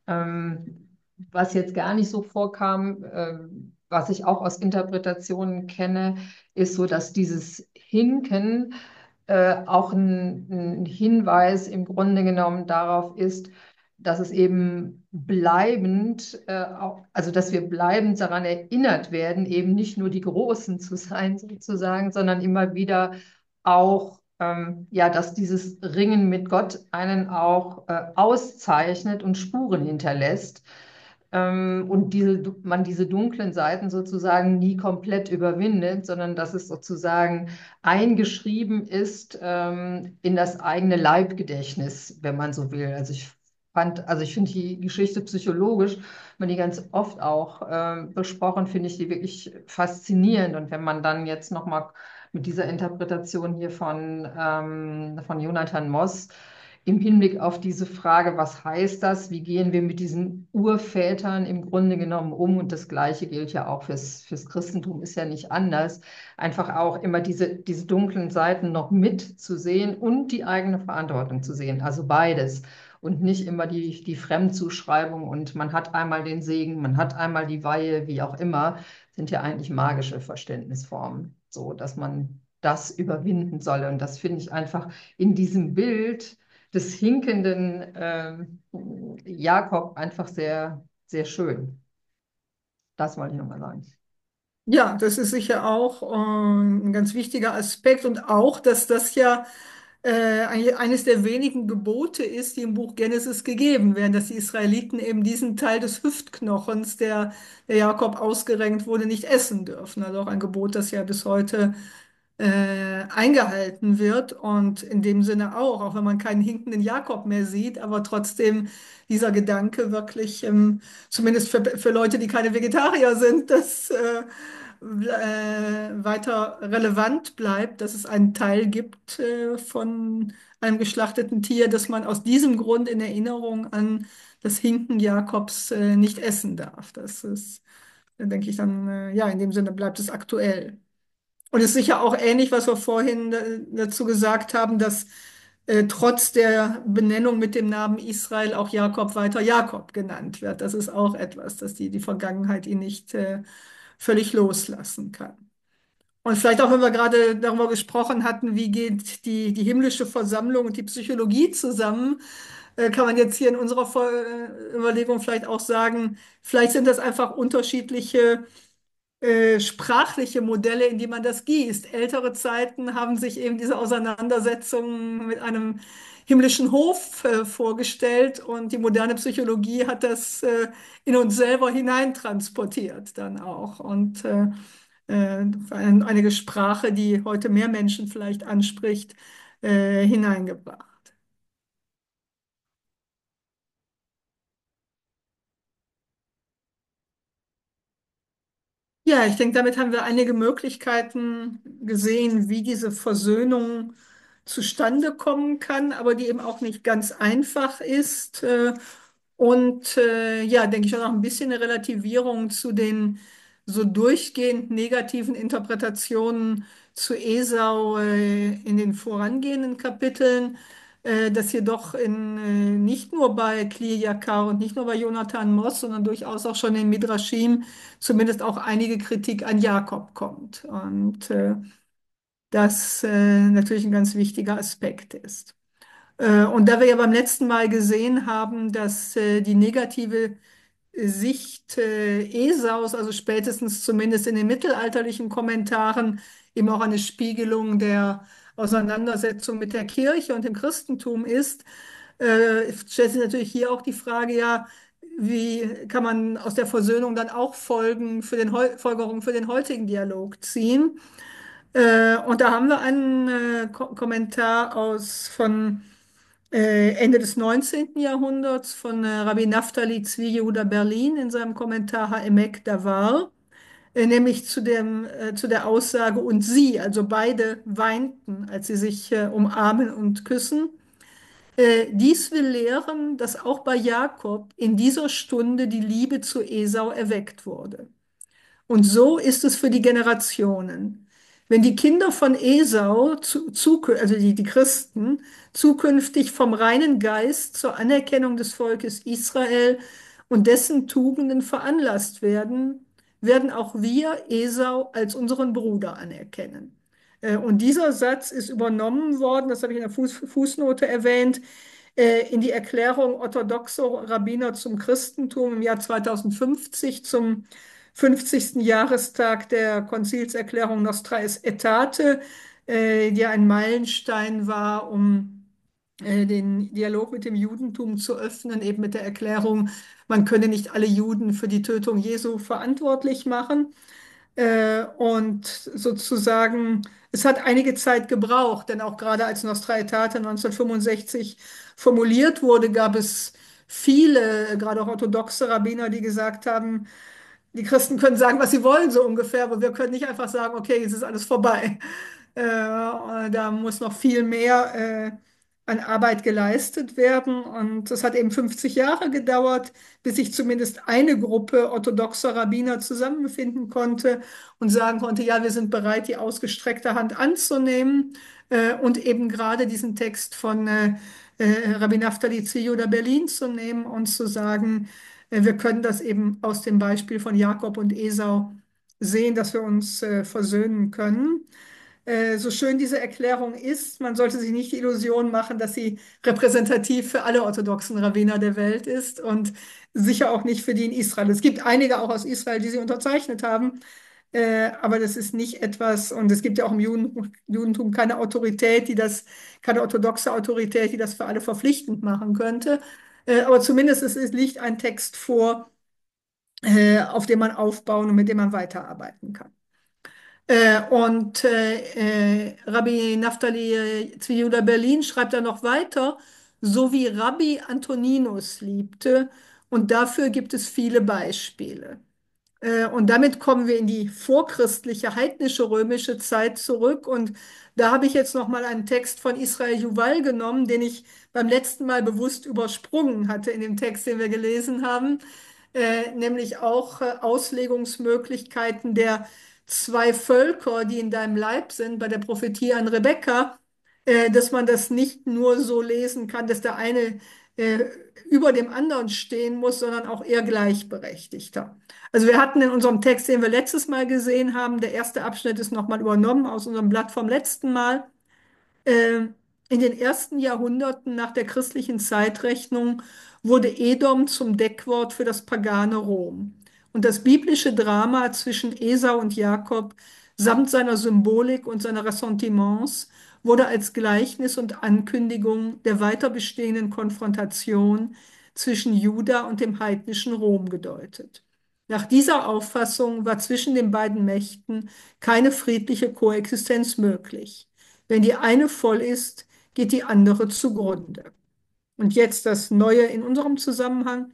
ähm, was jetzt gar nicht so vorkam, ähm, was ich auch aus Interpretationen kenne, ist so, dass dieses Hinken äh, auch ein, ein Hinweis im Grunde genommen darauf ist, dass es eben bleibend, äh, auch, also dass wir bleibend daran erinnert werden, eben nicht nur die Großen zu sein sozusagen, sondern immer wieder auch, ähm, ja, dass dieses Ringen mit Gott einen auch äh, auszeichnet und Spuren hinterlässt. Ähm, und diese, man diese dunklen Seiten sozusagen nie komplett überwindet, sondern dass es sozusagen eingeschrieben ist ähm, in das eigene Leibgedächtnis, wenn man so will. Also ich fand, also ich finde die Geschichte psychologisch, man die ganz oft auch ähm, besprochen, finde ich die wirklich faszinierend. Und wenn man dann jetzt nochmal mit dieser Interpretation hier von, ähm, von Jonathan Moss im Hinblick auf diese Frage, was heißt das? Wie gehen wir mit diesen Urvätern im Grunde genommen um? Und das Gleiche gilt ja auch fürs, fürs Christentum, ist ja nicht anders. Einfach auch immer diese, diese dunklen Seiten noch mitzusehen und die eigene Verantwortung zu sehen. Also beides. Und nicht immer die, die Fremdzuschreibung und man hat einmal den Segen, man hat einmal die Weihe, wie auch immer, sind ja eigentlich magische Verständnisformen, so dass man das überwinden solle. Und das finde ich einfach in diesem Bild des hinkenden ähm, Jakob einfach sehr, sehr schön. Das wollte ich nochmal sagen. Ja, das ist sicher auch ähm, ein ganz wichtiger Aspekt und auch, dass das ja äh, eigentlich eines der wenigen Gebote ist, die im Buch Genesis gegeben werden, dass die Israeliten eben diesen Teil des Hüftknochens, der, der Jakob ausgerenkt wurde, nicht essen dürfen. Also auch ein Gebot, das ja bis heute äh, eingehalten wird und in dem Sinne auch, auch wenn man keinen hinkenden Jakob mehr sieht, aber trotzdem dieser Gedanke wirklich, ähm, zumindest für, für Leute, die keine Vegetarier sind, dass äh, äh, weiter relevant bleibt, dass es einen Teil gibt äh, von einem geschlachteten Tier, das man aus diesem Grund in Erinnerung an das Hinken Jakobs äh, nicht essen darf. Das ist, denke ich dann, äh, ja, in dem Sinne bleibt es aktuell. Und es ist sicher auch ähnlich, was wir vorhin äh, dazu gesagt haben, dass äh, trotz der Benennung mit dem Namen Israel auch Jakob weiter Jakob genannt wird. Das ist auch etwas, dass die, die Vergangenheit ihn nicht äh, völlig loslassen kann. Und vielleicht auch, wenn wir gerade darüber gesprochen hatten, wie geht die, die himmlische Versammlung und die Psychologie zusammen, äh, kann man jetzt hier in unserer Vor äh, Überlegung vielleicht auch sagen, vielleicht sind das einfach unterschiedliche äh, sprachliche Modelle, in die man das gießt. Ältere Zeiten haben sich eben diese Auseinandersetzungen mit einem himmlischen Hof äh, vorgestellt und die moderne Psychologie hat das äh, in uns selber hineintransportiert dann auch und äh, äh, ein- einige Sprache, die heute mehr Menschen vielleicht anspricht, äh, hineingebracht. Ja, ich denke, damit haben wir einige Möglichkeiten gesehen, wie diese Versöhnung zustande kommen kann, aber die eben auch nicht ganz einfach ist. Äh, Und äh, ja, denke ich auch noch ein bisschen eine Relativierung zu den so durchgehend negativen Interpretationen zu Esau äh, in den vorangehenden Kapiteln, äh, dass jedoch in, äh, nicht nur bei Kli Yakar und nicht nur bei Jonathan Moss, sondern durchaus auch schon in Midrashim zumindest auch einige Kritik an Jakob kommt. Und äh, das äh, natürlich ein ganz wichtiger Aspekt ist. Äh, und da wir ja beim letzten Mal gesehen haben, dass äh, die negative Sicht äh, Esaus, also spätestens zumindest in den mittelalterlichen Kommentaren, eben auch eine Spiegelung der Auseinandersetzung mit der Kirche und dem Christentum ist, äh, stellt sich natürlich hier auch die Frage, ja, wie kann man aus der Versöhnung dann auch Folgen für den, heu- Folgerungen für den heutigen Dialog ziehen? Äh, und da haben wir einen äh, Ko Kommentar aus von äh, Ende des neunzehnten. Jahrhunderts von äh, Rabbi Naftali Tzvi Yehuda Berlin in seinem Kommentar Ha'emek Davar, äh, nämlich zu dem, äh, zu der Aussage, und sie, also beide weinten, als sie sich äh, umarmen und küssen. Äh, dies will lehren, dass auch bei Jakob in dieser Stunde die Liebe zu Esau erweckt wurde. Und so ist es für die Generationen. Wenn die Kinder von Esau, zu, zu, also die, die Christen, zukünftig vom reinen Geist zur Anerkennung des Volkes Israel und dessen Tugenden veranlasst werden, werden auch wir Esau als unseren Bruder anerkennen. Äh, Und dieser Satz ist übernommen worden, das habe ich in der Fuß, Fußnote erwähnt, äh, in die Erklärung orthodoxer Rabbiner zum Christentum im Jahr zweitausendfünfzig zum fünfzigsten. Jahrestag der Konzilserklärung Nostra Aetate, äh, die ein Meilenstein war, um äh, den Dialog mit dem Judentum zu öffnen, eben mit der Erklärung, man könne nicht alle Juden für die Tötung Jesu verantwortlich machen. Äh, und sozusagen, es hat einige Zeit gebraucht, denn auch gerade als Nostra Aetate neunzehnhundertfünfundsechzig formuliert wurde, gab es viele, gerade auch orthodoxe Rabbiner, die gesagt haben, die Christen können sagen, was sie wollen, so ungefähr, aber wir können nicht einfach sagen, okay, jetzt ist alles vorbei. Äh, Da muss noch viel mehr äh, an Arbeit geleistet werden. Und es hat eben fünfzig Jahre gedauert, bis sich zumindest eine Gruppe orthodoxer Rabbiner zusammenfinden konnte und sagen konnte, ja, wir sind bereit, die ausgestreckte Hand anzunehmen äh, und eben gerade diesen Text von äh, äh, Rabbi Naftali Tzvi oder Berlin zu nehmen und zu sagen, äh, wir können das eben aus dem Beispiel von Jakob und Esau sehen, dass wir uns äh, versöhnen können. Äh, so schön diese Erklärung ist, man sollte sich nicht die Illusion machen, dass sie repräsentativ für alle orthodoxen Rabbiner der Welt ist und sicher auch nicht für die in Israel. Es gibt einige auch aus Israel, die sie unterzeichnet haben, äh, aber das ist nicht etwas, und es gibt ja auch im Juden, Judentum keine Autorität, die das, keine orthodoxe Autorität, die das für alle verpflichtend machen könnte. Äh, aber zumindest es, es liegt ein Text vor, äh, auf dem man aufbauen und mit dem man weiterarbeiten kann. Äh, und äh, äh, Rabbi Naftali Tzvi Berlin schreibt da noch weiter, so wie Rabbi Antoninus liebte, und dafür gibt es viele Beispiele. Äh, Und damit kommen wir in die vorchristliche, heidnische römische Zeit zurück. Und da habe ich jetzt noch mal einen Text von Israel Juval genommen, den ich beim letzten Mal bewusst übersprungen hatte in dem Text, den wir gelesen haben, äh, nämlich auch äh, Auslegungsmöglichkeiten der zwei Völker, die in deinem Leib sind, bei der Prophetie an Rebekka, äh, dass man das nicht nur so lesen kann, dass der eine äh, über dem anderen stehen muss, sondern auch eher gleichberechtigter. Also wir hatten in unserem Text, den wir letztes Mal gesehen haben, der erste Abschnitt ist nochmal übernommen aus unserem Blatt vom letzten Mal. Äh, in den ersten Jahrhunderten nach der christlichen Zeitrechnung wurde Edom zum Deckwort für das pagane Rom. Und das biblische Drama zwischen Esau und Jakob samt seiner Symbolik und seiner Ressentiments wurde als Gleichnis und Ankündigung der weiter bestehenden Konfrontation zwischen Juda und dem heidnischen Rom gedeutet. Nach dieser Auffassung war zwischen den beiden Mächten keine friedliche Koexistenz möglich. Wenn die eine voll ist, geht die andere zugrunde. Und jetzt das Neue in unserem Zusammenhang.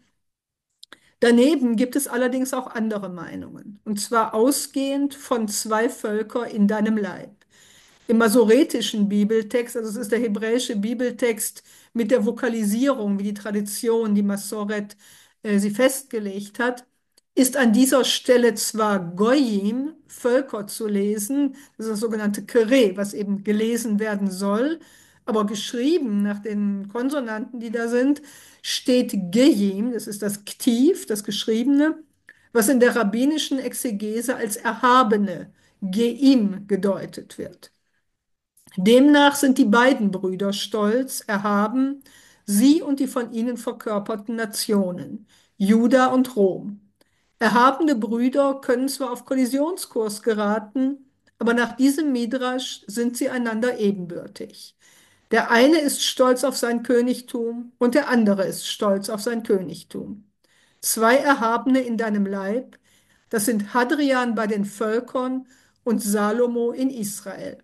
Daneben gibt es allerdings auch andere Meinungen, und zwar ausgehend von zwei Völker in deinem Leib. Im masoretischen Bibeltext, also es ist der hebräische Bibeltext mit der Vokalisierung, wie die Tradition, die Masoret, äh, sie festgelegt hat, ist an dieser Stelle zwar Goyim, Völker zu lesen, das ist das sogenannte Kere, was eben gelesen werden soll, aber geschrieben nach den Konsonanten, die da sind, steht Geyim, das ist das Ktiv, das Geschriebene, was in der rabbinischen Exegese als Erhabene, Geim, gedeutet wird. Demnach sind die beiden Brüder stolz, erhaben, sie und die von ihnen verkörperten Nationen, Juda und Rom. Erhabene Brüder können zwar auf Kollisionskurs geraten, aber nach diesem Midrasch sind sie einander ebenbürtig. Der eine ist stolz auf sein Königtum und der andere ist stolz auf sein Königtum. Zwei Erhabene in deinem Leib, das sind Hadrian bei den Völkern und Salomo in Israel.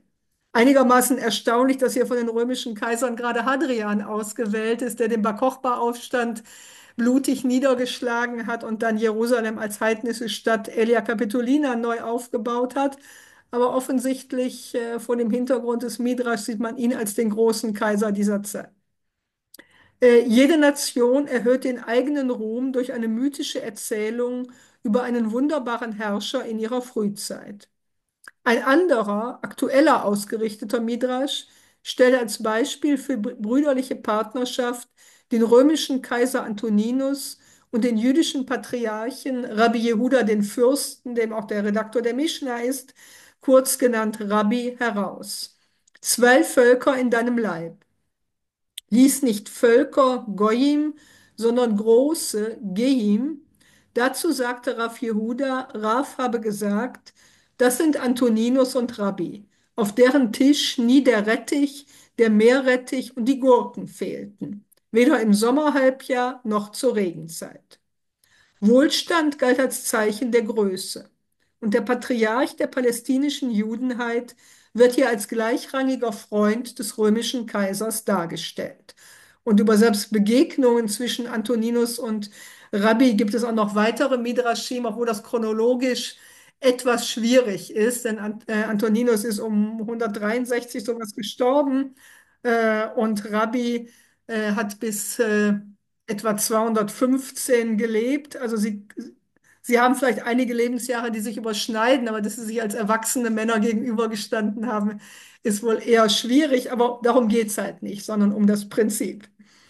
Einigermaßen erstaunlich, dass hier von den römischen Kaisern gerade Hadrian ausgewählt ist, der den Bar Kochba-Aufstand blutig niedergeschlagen hat und dann Jerusalem als heidnische Stadt Aelia Capitolina neu aufgebaut hat. Aber offensichtlich äh, vor dem Hintergrund des Midrash sieht man ihn als den großen Kaiser dieser Zeit. Äh, jede Nation erhöht den eigenen Ruhm durch eine mythische Erzählung über einen wunderbaren Herrscher in ihrer Frühzeit. Ein anderer, aktueller ausgerichteter Midrasch stellt als Beispiel für br- brüderliche Partnerschaft den römischen Kaiser Antoninus und den jüdischen Patriarchen Rabbi Jehuda den Fürsten, dem auch der Redaktor der Mischna ist, kurz genannt Rabbi, heraus. Zwei Völker in deinem Leib. Lies nicht Völker, Goyim, sondern große, Gehim. Dazu sagte Rav Jehuda, Rav habe gesagt, das sind Antoninus und Rabbi, auf deren Tisch nie der Rettich, der Meerrettich und die Gurken fehlten, weder im Sommerhalbjahr noch zur Regenzeit. Wohlstand galt als Zeichen der Größe. Und der Patriarch der palästinischen Judenheit wird hier als gleichrangiger Freund des römischen Kaisers dargestellt. Und über selbst Begegnungen zwischen Antoninus und Rabbi gibt es auch noch weitere Midrashim, obwohl das chronologisch etwas schwierig ist, denn Ant äh, Antoninus ist um hundertdreiundsechzig sowas gestorben äh, und Rabbi äh, hat bis äh, etwa zweihundertfünfzehn gelebt. Also sie, sie haben vielleicht einige Lebensjahre, die sich überschneiden, aber dass sie sich als erwachsene Männer gegenübergestanden haben, ist wohl eher schwierig. Aber darum geht es halt nicht, sondern um das Prinzip.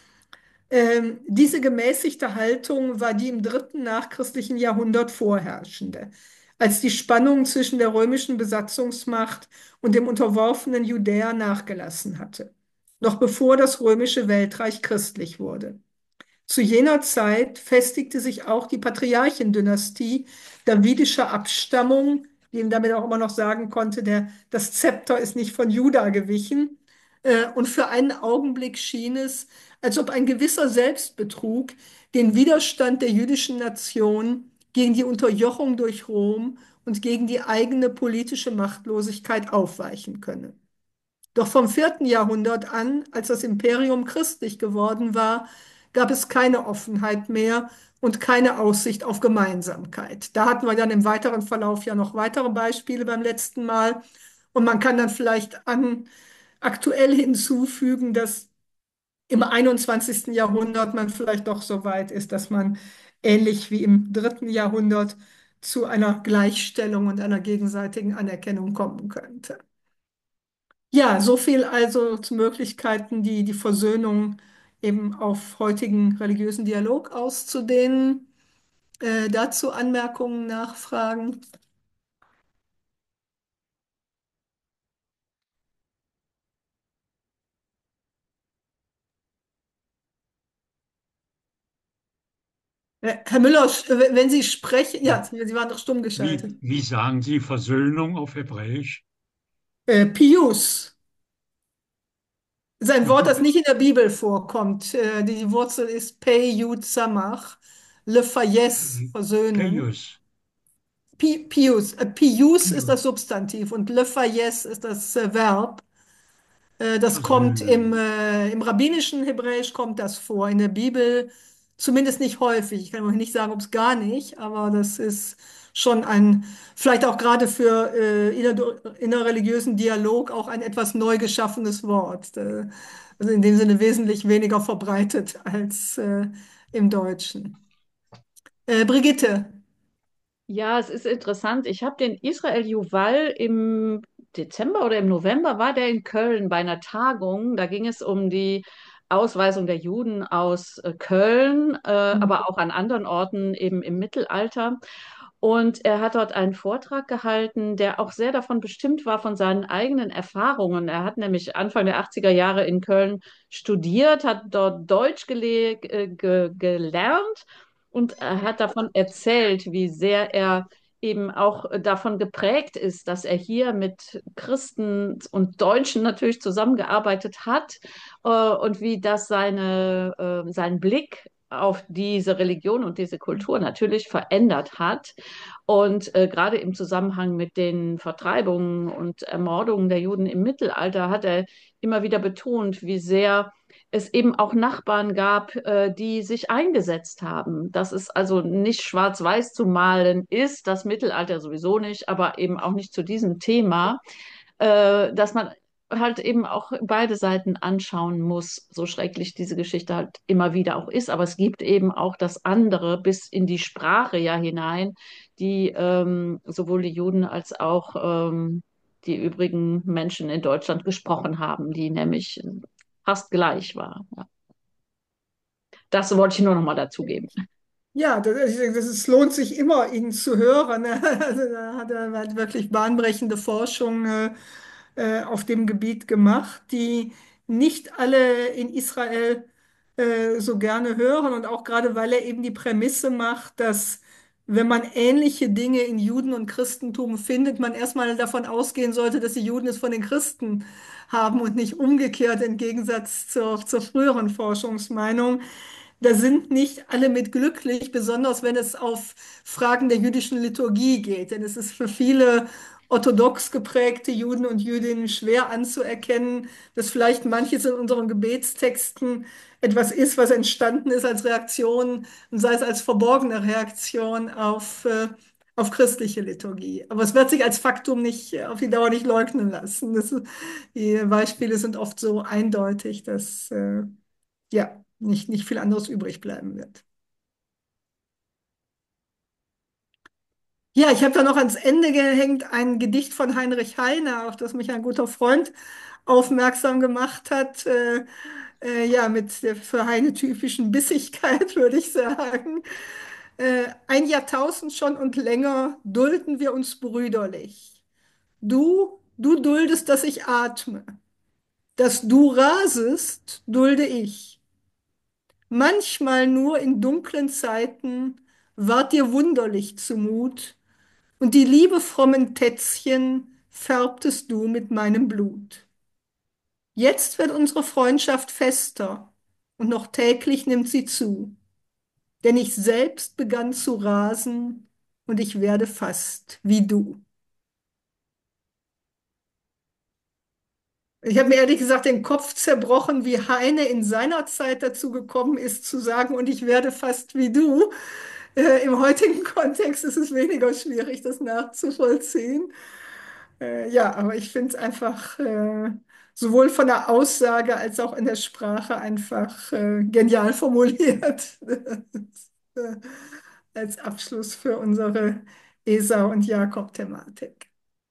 Ähm, diese gemäßigte Haltung war die im dritten nachchristlichen Jahrhundert vorherrschende, als die Spannung zwischen der römischen Besatzungsmacht und dem unterworfenen Judäa nachgelassen hatte, noch bevor das römische Weltreich christlich wurde. Zu jener Zeit festigte sich auch die Patriarchendynastie davidischer Abstammung, die ihm damit auch immer noch sagen konnte, der, das Zepter ist nicht von Juda gewichen. Äh, Und für einen Augenblick schien es, als ob ein gewisser Selbstbetrug den Widerstand der jüdischen Nation gegen die Unterjochung durch Rom und gegen die eigene politische Machtlosigkeit aufweichen könne. Doch vom vierten Jahrhundert an, als das Imperium christlich geworden war, gab es keine Offenheit mehr und keine Aussicht auf Gemeinsamkeit. Da hatten wir dann im weiteren Verlauf ja noch weitere Beispiele beim letzten Mal. Und man kann dann vielleicht an, aktuell hinzufügen, dass im einundzwanzigsten Jahrhundert man vielleicht doch so weit ist, dass man ähnlich wie im dritten Jahrhundert zu einer Gleichstellung und einer gegenseitigen Anerkennung kommen könnte. Ja, so viel also zu Möglichkeiten, die, die Versöhnung eben auf heutigen religiösen Dialog auszudehnen. Äh, dazu Anmerkungen, Nachfragen. Äh, Herr Müller, äh, wenn Sie sprechen, ja, Sie waren doch stumm geschaltet. Wie, wie sagen Sie Versöhnung auf Hebräisch? Äh, Pius ist ein Ja, Wort, das nicht in der Bibel vorkommt. Äh, die Wurzel ist Pei Yud Samach, Le Fayez, versöhnen. Pius. Pi, Pius, äh, Pius ist das Pius. Substantiv und Le Fayez ist das äh, Verb. Äh, Das kommt im, Versöhnen. äh, im rabbinischen Hebräisch kommt das vor, in der Bibel zumindest nicht häufig. Ich kann auch nicht sagen, ob es gar nicht, aber das ist schon ein, vielleicht auch gerade für äh, inner, innerreligiösen Dialog auch ein etwas neu geschaffenes Wort. Äh, also in dem Sinne wesentlich weniger verbreitet als äh, im Deutschen. Äh, Brigitte, Ja, es ist interessant. Ich habe den Israel Yuval im Dezember oder im November war der in Köln bei einer Tagung. Da ging es um die Ausweisung der Juden aus äh, Köln, äh, aber auch an anderen Orten eben im Mittelalter. Und er hat dort einen Vortrag gehalten, der auch sehr davon bestimmt war, von seinen eigenen Erfahrungen. Er hat nämlich Anfang der achtziger Jahre in Köln studiert, hat dort Deutsch gele äh, ge gelernt und er hat davon erzählt, wie sehr er eben auch davon geprägt ist, dass er hier mit Christen und Deutschen natürlich zusammengearbeitet hat äh, und wie das seine, äh, seinen Blick auf diese Religion und diese Kultur natürlich verändert hat. Und äh, gerade im Zusammenhang mit den Vertreibungen und Ermordungen der Juden im Mittelalter hat er immer wieder betont, wie sehr es eben auch Nachbarn gab, äh, die sich eingesetzt haben. Dass es also nicht schwarz-weiß zu malen ist, das Mittelalter sowieso nicht, aber eben auch nicht zu diesem Thema, äh, dass man halt eben auch beide Seiten anschauen muss, so schrecklich diese Geschichte halt immer wieder auch ist. Aber es gibt eben auch das andere bis in die Sprache ja hinein, die ähm, sowohl die Juden als auch ähm, die übrigen Menschen in Deutschland gesprochen haben, die nämlich fast gleich war. Ja. Das wollte ich nur noch mal dazugeben. Ja, das, ich denke, das, es lohnt sich immer, ihn zu hören. Also, da hat er halt wirklich bahnbrechende Forschung äh, äh, auf dem Gebiet gemacht, die nicht alle in Israel äh, so gerne hören. Und auch gerade, weil er eben die Prämisse macht, dass wenn man ähnliche Dinge in Juden und Christentum findet, man erstmal davon ausgehen sollte, dass die Juden es von den Christen haben und nicht umgekehrt im Gegensatz zur, zur früheren Forschungsmeinung. Da sind nicht alle mit glücklich, besonders wenn es auf Fragen der jüdischen Liturgie geht. Denn es ist für viele orthodox geprägte Juden und Jüdinnen schwer anzuerkennen, dass vielleicht manches in unseren Gebetstexten etwas ist, was entstanden ist als Reaktion, und sei es als verborgene Reaktion auf, äh, auf christliche Liturgie. Aber es wird sich als Faktum nicht äh, auf die Dauer nicht leugnen lassen. Das, die Beispiele sind oft so eindeutig, dass äh, ja, nicht, nicht viel anderes übrig bleiben wird. Ja, ich habe da noch ans Ende gehängt ein Gedicht von Heinrich Heine, auf das mich ein guter Freund aufmerksam gemacht hat. Äh, äh, ja, mit der für Heine typischen Bissigkeit, würde ich sagen. Äh, ein Jahrtausend schon und länger dulden wir uns brüderlich. Du, du duldest, dass ich atme. Dass du rasest, dulde ich. Manchmal nur in dunklen Zeiten ward dir wunderlich zumut, und die liebefrommen Tätzchen färbtest du mit meinem Blut. Jetzt wird unsere Freundschaft fester, und noch täglich nimmt sie zu, denn ich selbst begann zu rasen, und ich werde fast wie du. Ich habe mir ehrlich gesagt den Kopf zerbrochen, wie Heine in seiner Zeit dazu gekommen ist, zu sagen, und ich werde fast wie du. Äh, im heutigen Kontext ist es weniger schwierig, das nachzuvollziehen. Äh, ja, aber ich finde es einfach äh, sowohl von der Aussage als auch in der Sprache einfach äh, genial formuliert. äh, als Abschluss für unsere Esau- und Jakob-Thematik.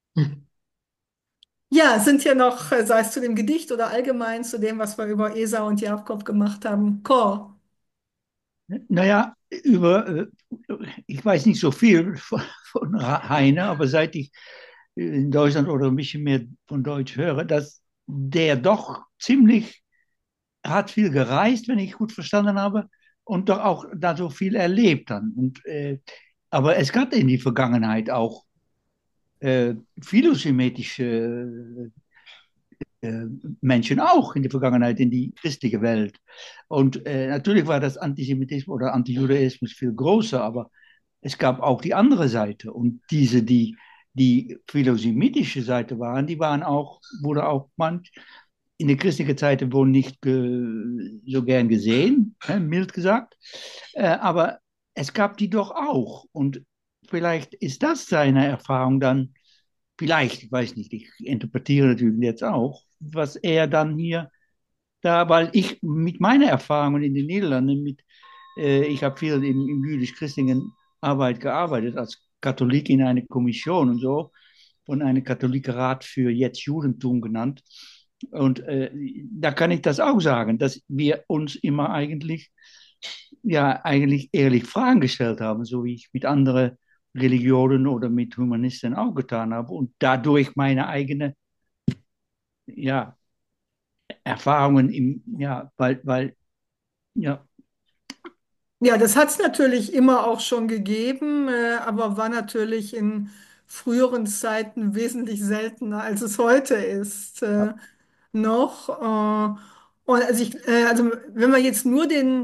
Ja, sind hier noch, äh, sei es zu dem Gedicht oder allgemein zu dem, was wir über Esau und Jakob gemacht haben, Chor. Naja, über, äh, ich weiß nicht so viel von, von Heine, aber seit ich in Deutschland oder ein bisschen mehr von Deutsch höre, dass der doch ziemlich, hat viel gereist, wenn ich gut verstanden habe, und doch auch da so viel erlebt dann. Und, äh, aber es gab in die Vergangenheit auch äh, philosemitische äh, Menschen auch in der Vergangenheit in die christliche Welt. Und äh, natürlich war das Antisemitismus oder Antijudaismus viel größer, aber es gab auch die andere Seite. Und diese, die die philosemitische Seite waren, die waren auch, wurde auch manch in der christlichen Zeit wohl nicht ge, so gern gesehen, äh, mild gesagt. Äh, aber es gab die doch auch. Und vielleicht ist das seine Erfahrung dann, vielleicht, ich weiß nicht, ich interpretiere natürlich jetzt auch, was er dann hier da, weil ich mit meinen Erfahrungen in den Niederlanden, mit, äh, ich habe viel in, in jüdisch-christlichen Arbeit gearbeitet, als Katholik in einer Kommission und so, von einem Katholikenrat für jetzt Judentum genannt. Und äh, da kann ich das auch sagen, dass wir uns immer eigentlich, ja, eigentlich ehrlich Fragen gestellt haben, so wie ich mit anderen Religionen oder mit Humanisten auch getan habe und dadurch meine eigene, ja, Erfahrungen im, ja, weil, weil, ja. Ja, das hat es natürlich immer auch schon gegeben, äh, aber war natürlich in früheren Zeiten wesentlich seltener, als es heute ist. Äh, noch. Äh, und also, ich, äh, also wenn wir jetzt nur den,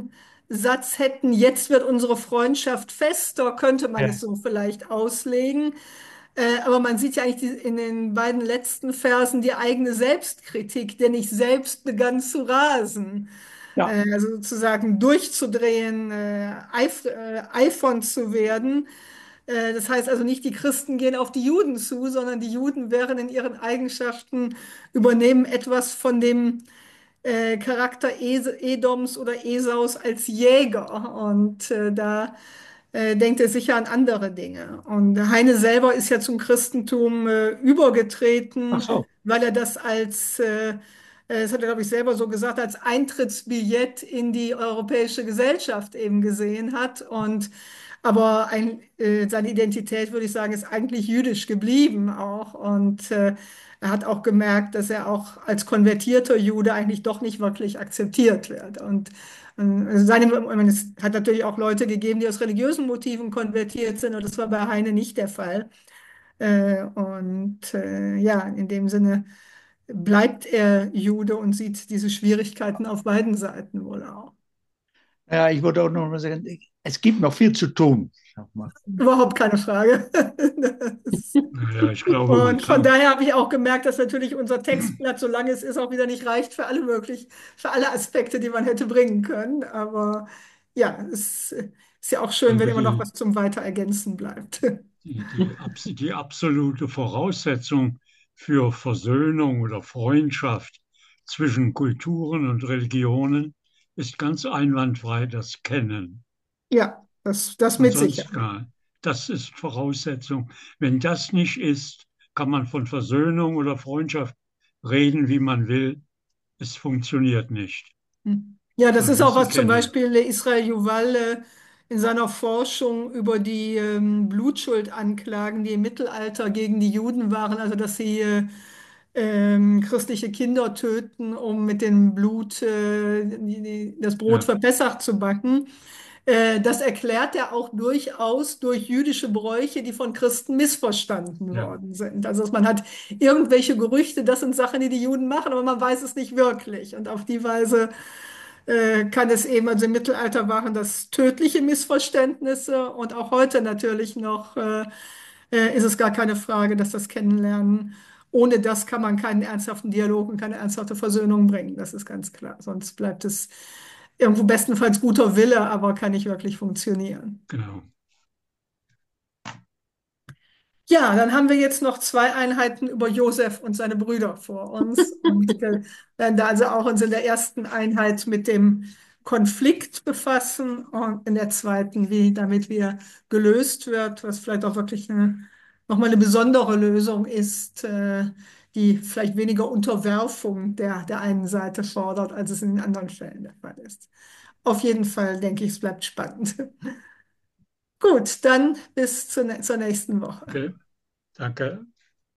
Satz hätten, jetzt wird unsere Freundschaft fester, könnte man Ja, es so vielleicht auslegen. Äh, aber man sieht ja eigentlich die, in den beiden letzten Versen die eigene Selbstkritik, denn ich selbst begann zu rasen. ja. Äh, also sozusagen durchzudrehen, äh, eif äh, eifern zu werden. Äh, das heißt also nicht, die Christen gehen auf die Juden zu, sondern die Juden wären in ihren Eigenschaften, übernehmen etwas von dem äh, Charakter Es Edoms oder Esaus als Jäger. Und äh, da äh, denkt er sicher an andere Dinge. Und Heine selber ist ja zum Christentum äh, Ach übergetreten, so. weil er das als, äh, äh, das hat er, glaube ich, selber so gesagt, als Eintrittsbillett in die europäische Gesellschaft eben gesehen hat. Und aber ein, äh, seine Identität, würde ich sagen, ist eigentlich jüdisch geblieben auch. Und äh, er hat auch gemerkt, dass er auch als konvertierter Jude eigentlich doch nicht wirklich akzeptiert wird. Und äh, seine, ich meine, es hat natürlich auch Leute gegeben, die aus religiösen Motiven konvertiert sind, und das war bei Heine nicht der Fall. Äh, und äh, ja, in dem Sinne bleibt er Jude und sieht diese Schwierigkeiten auf beiden Seiten wohl auch. Ja, ich wollte auch noch mal sagen, es gibt noch viel zu tun. Sag mal. Überhaupt keine Frage. Das, Naja, ich glaube, man und von kann, daher habe ich auch gemerkt, dass natürlich unser Textblatt, solange es ist, auch wieder nicht reicht für alle möglich, für alle Aspekte, die man hätte bringen können. Aber ja, es ist ja auch schön, wenn also immer noch die, was zum Weiterergänzen bleibt. die, die, abs- die absolute Voraussetzung für Versöhnung oder Freundschaft zwischen Kulturen und Religionen ist ganz einwandfrei das Kennen. Ja, das, das Und mit sonst Sicherheit. gar. Das ist Voraussetzung. Wenn das nicht ist, kann man von Versöhnung oder Freundschaft reden, wie man will. Es funktioniert nicht. Hm. Ja, das Man ist auch muss sie was zum kennen. Beispiel Israel Yuval äh, in seiner Forschung über die ähm, Blutschuldanklagen, die im Mittelalter gegen die Juden waren, also dass sie äh, ähm, christliche Kinder töten, um mit dem Blut äh, die, die, das Brot Ja, für Pessach zu backen. Äh, das erklärt er auch durchaus durch jüdische Bräuche, die von Christen missverstanden ja, worden sind. Also dass man hat irgendwelche Gerüchte, das sind Sachen, die die Juden machen, aber man weiß es nicht wirklich. Und auf die Weise äh, kann es eben, also im Mittelalter waren das tödliche Missverständnisse, und auch heute natürlich noch äh, äh, ist es gar keine Frage, dass das Kennenlernen, ohne das kann man keinen ernsthaften Dialog und keine ernsthafte Versöhnung bringen. Das ist ganz klar. Sonst bleibt es irgendwo bestenfalls guter Wille, aber kann nicht wirklich funktionieren. genau. Ja, dann haben wir jetzt noch zwei Einheiten über Josef und seine Brüder vor uns und äh, werden da also auch uns in der ersten Einheit mit dem Konflikt befassen und in der zweiten, wie damit wieder gelöst wird, was vielleicht auch wirklich eine, nochmal eine besondere Lösung ist, äh, die vielleicht weniger Unterwerfung der, der einen Seite fordert, als es in den anderen Fällen der Fall ist. Auf jeden Fall denke ich, es bleibt spannend. Gut, dann bis zur, zur nächsten Woche. Okay, danke.